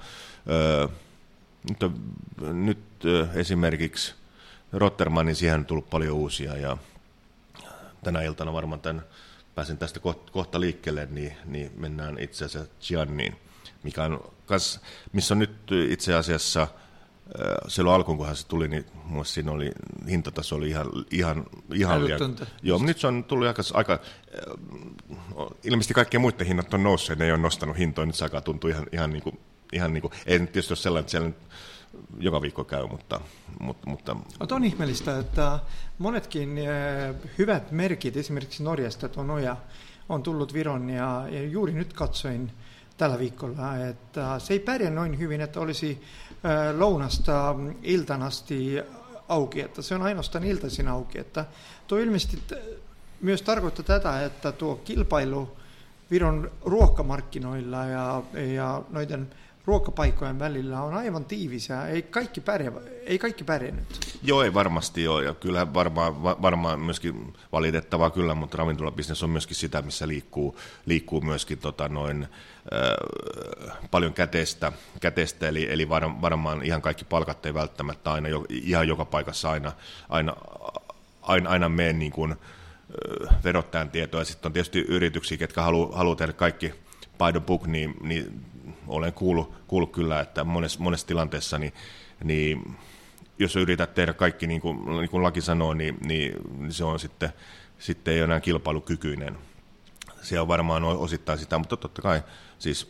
Nyt esimerkiksi Rottermanin siihen on tullut paljon uusia ja tänä iltana varmaan pääsen tästä kohta liikkeelle, niin mennään itse asiassa Gianniin, missä on nyt itse asiassa, silloin alkuun kunhan se tuli, niin muista siinä oli, hintataso oli ihan liian. Joo, nyt se on tullut aika ilmeisesti kaikkien muiden hinnat on noussut, ne ei ole nostanut hintoja, nyt se alkaa tuntua ihan niin kuin, ei nyt tietysti ole sellainen, että siellä joka viikko käy, mutta. On ihmeellistä, että monetkin hyvät merkit, esimerkiksi Norjasta tuo Noja, on tullut Viron ja juuri nyt katsoin tällä viikolla, että se ei pärjää noin hyvin, että olisi lounasta iltan asti auki, että se on ainoastaan iltaisin auki. Että tuo ilmeisesti myös tarkoittaa tätä, että tuo kilpailu Viron ruokamarkkinoilla ja noiden ruokapaikkojen välillä on aivan tiivis ja ei kaikki pärjännyt. Joo, ei varmasti ole. Ja kyllä varmaan myöskin valitettavaa kyllä, mutta ravintolabisnes on myöskin sitä, missä liikkuu myöskin paljon käteistä eli varmaan ihan kaikki palkat ei välttämättä aina ihan joka paikassa aina mene niin kuin verottajan tietoa. Ja sitten on tietysti yrityksiä, ketkä haluaa tehdä kaikki by the book, niin olen kuullut kyllä, että monessa tilanteessa niin jos yrität tehdä kaikki niin kuin laki sanoo, niin se on sitten ei ole enää kilpailukykyinen. Se on varmaan osittain sitä, mutta totta kai siis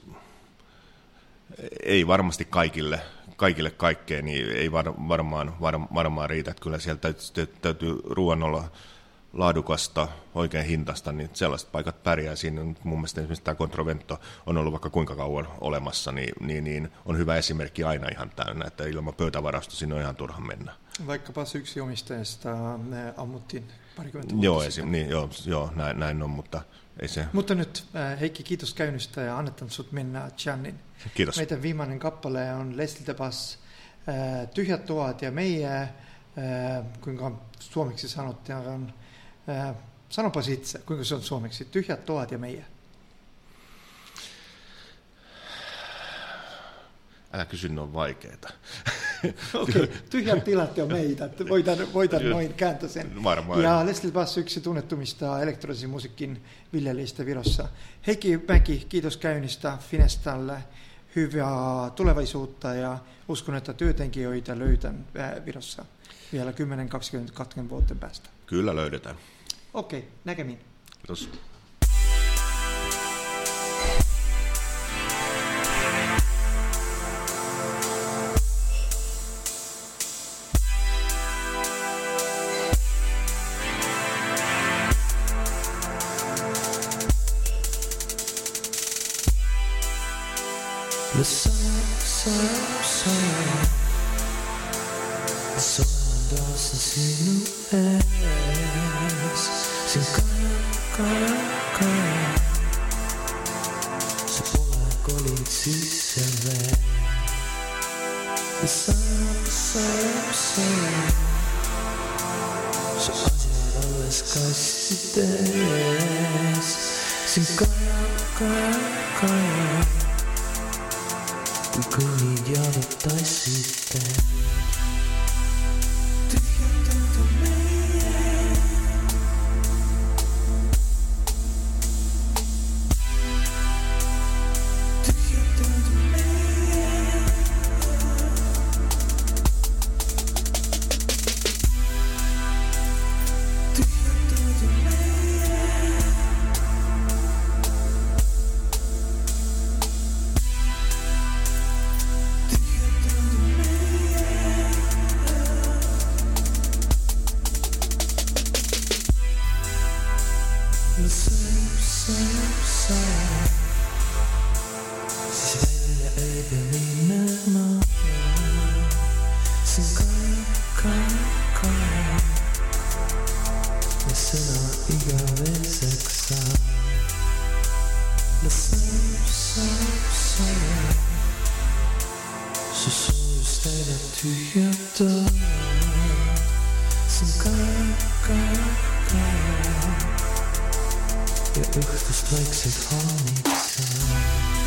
ei varmasti kaikille kaikkea, niin ei varmaan riitä. Että kyllä sieltä täytyy ruoan olla laadukasta, oikein hintasta, niin sellaiset paikat pärjää. Siinä mun mielestä esimerkiksi tämä Controvento on ollut vaikka kuinka kauan olemassa, niin on hyvä esimerkki aina ihan täynnä, että ilman pöytävarausta sinne on ihan turha mennä. Vaikkapa yksi omistajista ammuttiin parikymmentä vuotta sitten. Joo, näin on, mutta ei se. Mutta nyt Heikki, kiitos käynnistä ja annetaan sut mennä Giannin. Kiitos. Meidän viimeinen kappale on Leslie the Bus, Tyhjät tuot ja meidän, kuinka suomeksi sanottiin, sanopas itse, kuinka se on suomeksi, Tyhjät tuot ja meidän. Älä kysy, ne on vaikeita. Okei, tyhjät tilat ja meitä, voitan noin kääntää sen. Varmaan. Ja Leslie Bass, yksi tunnettumista elektronisen musiikin viljelijistä Virossa. Heikki Mäki, kiitos käynnistä Finestalle. Hyvää tulevaisuutta ja uskon, että työtenkijöitä löytän Virossa vielä 10-20 vuoden päästä. Kyllä löydetään. Okei, näkemiin. Kiitos. The sun doesn't see no ends. Sin kaya se pole kolin sisälle. The sun se ajan alles kai sites. Sin kaya kun niitä jadottais sitten. Tyhjätöntä meidän. Tyhjätöntä meidän. Tyhjätöntä meidän. Ja õhtust vaikselt hommik saab.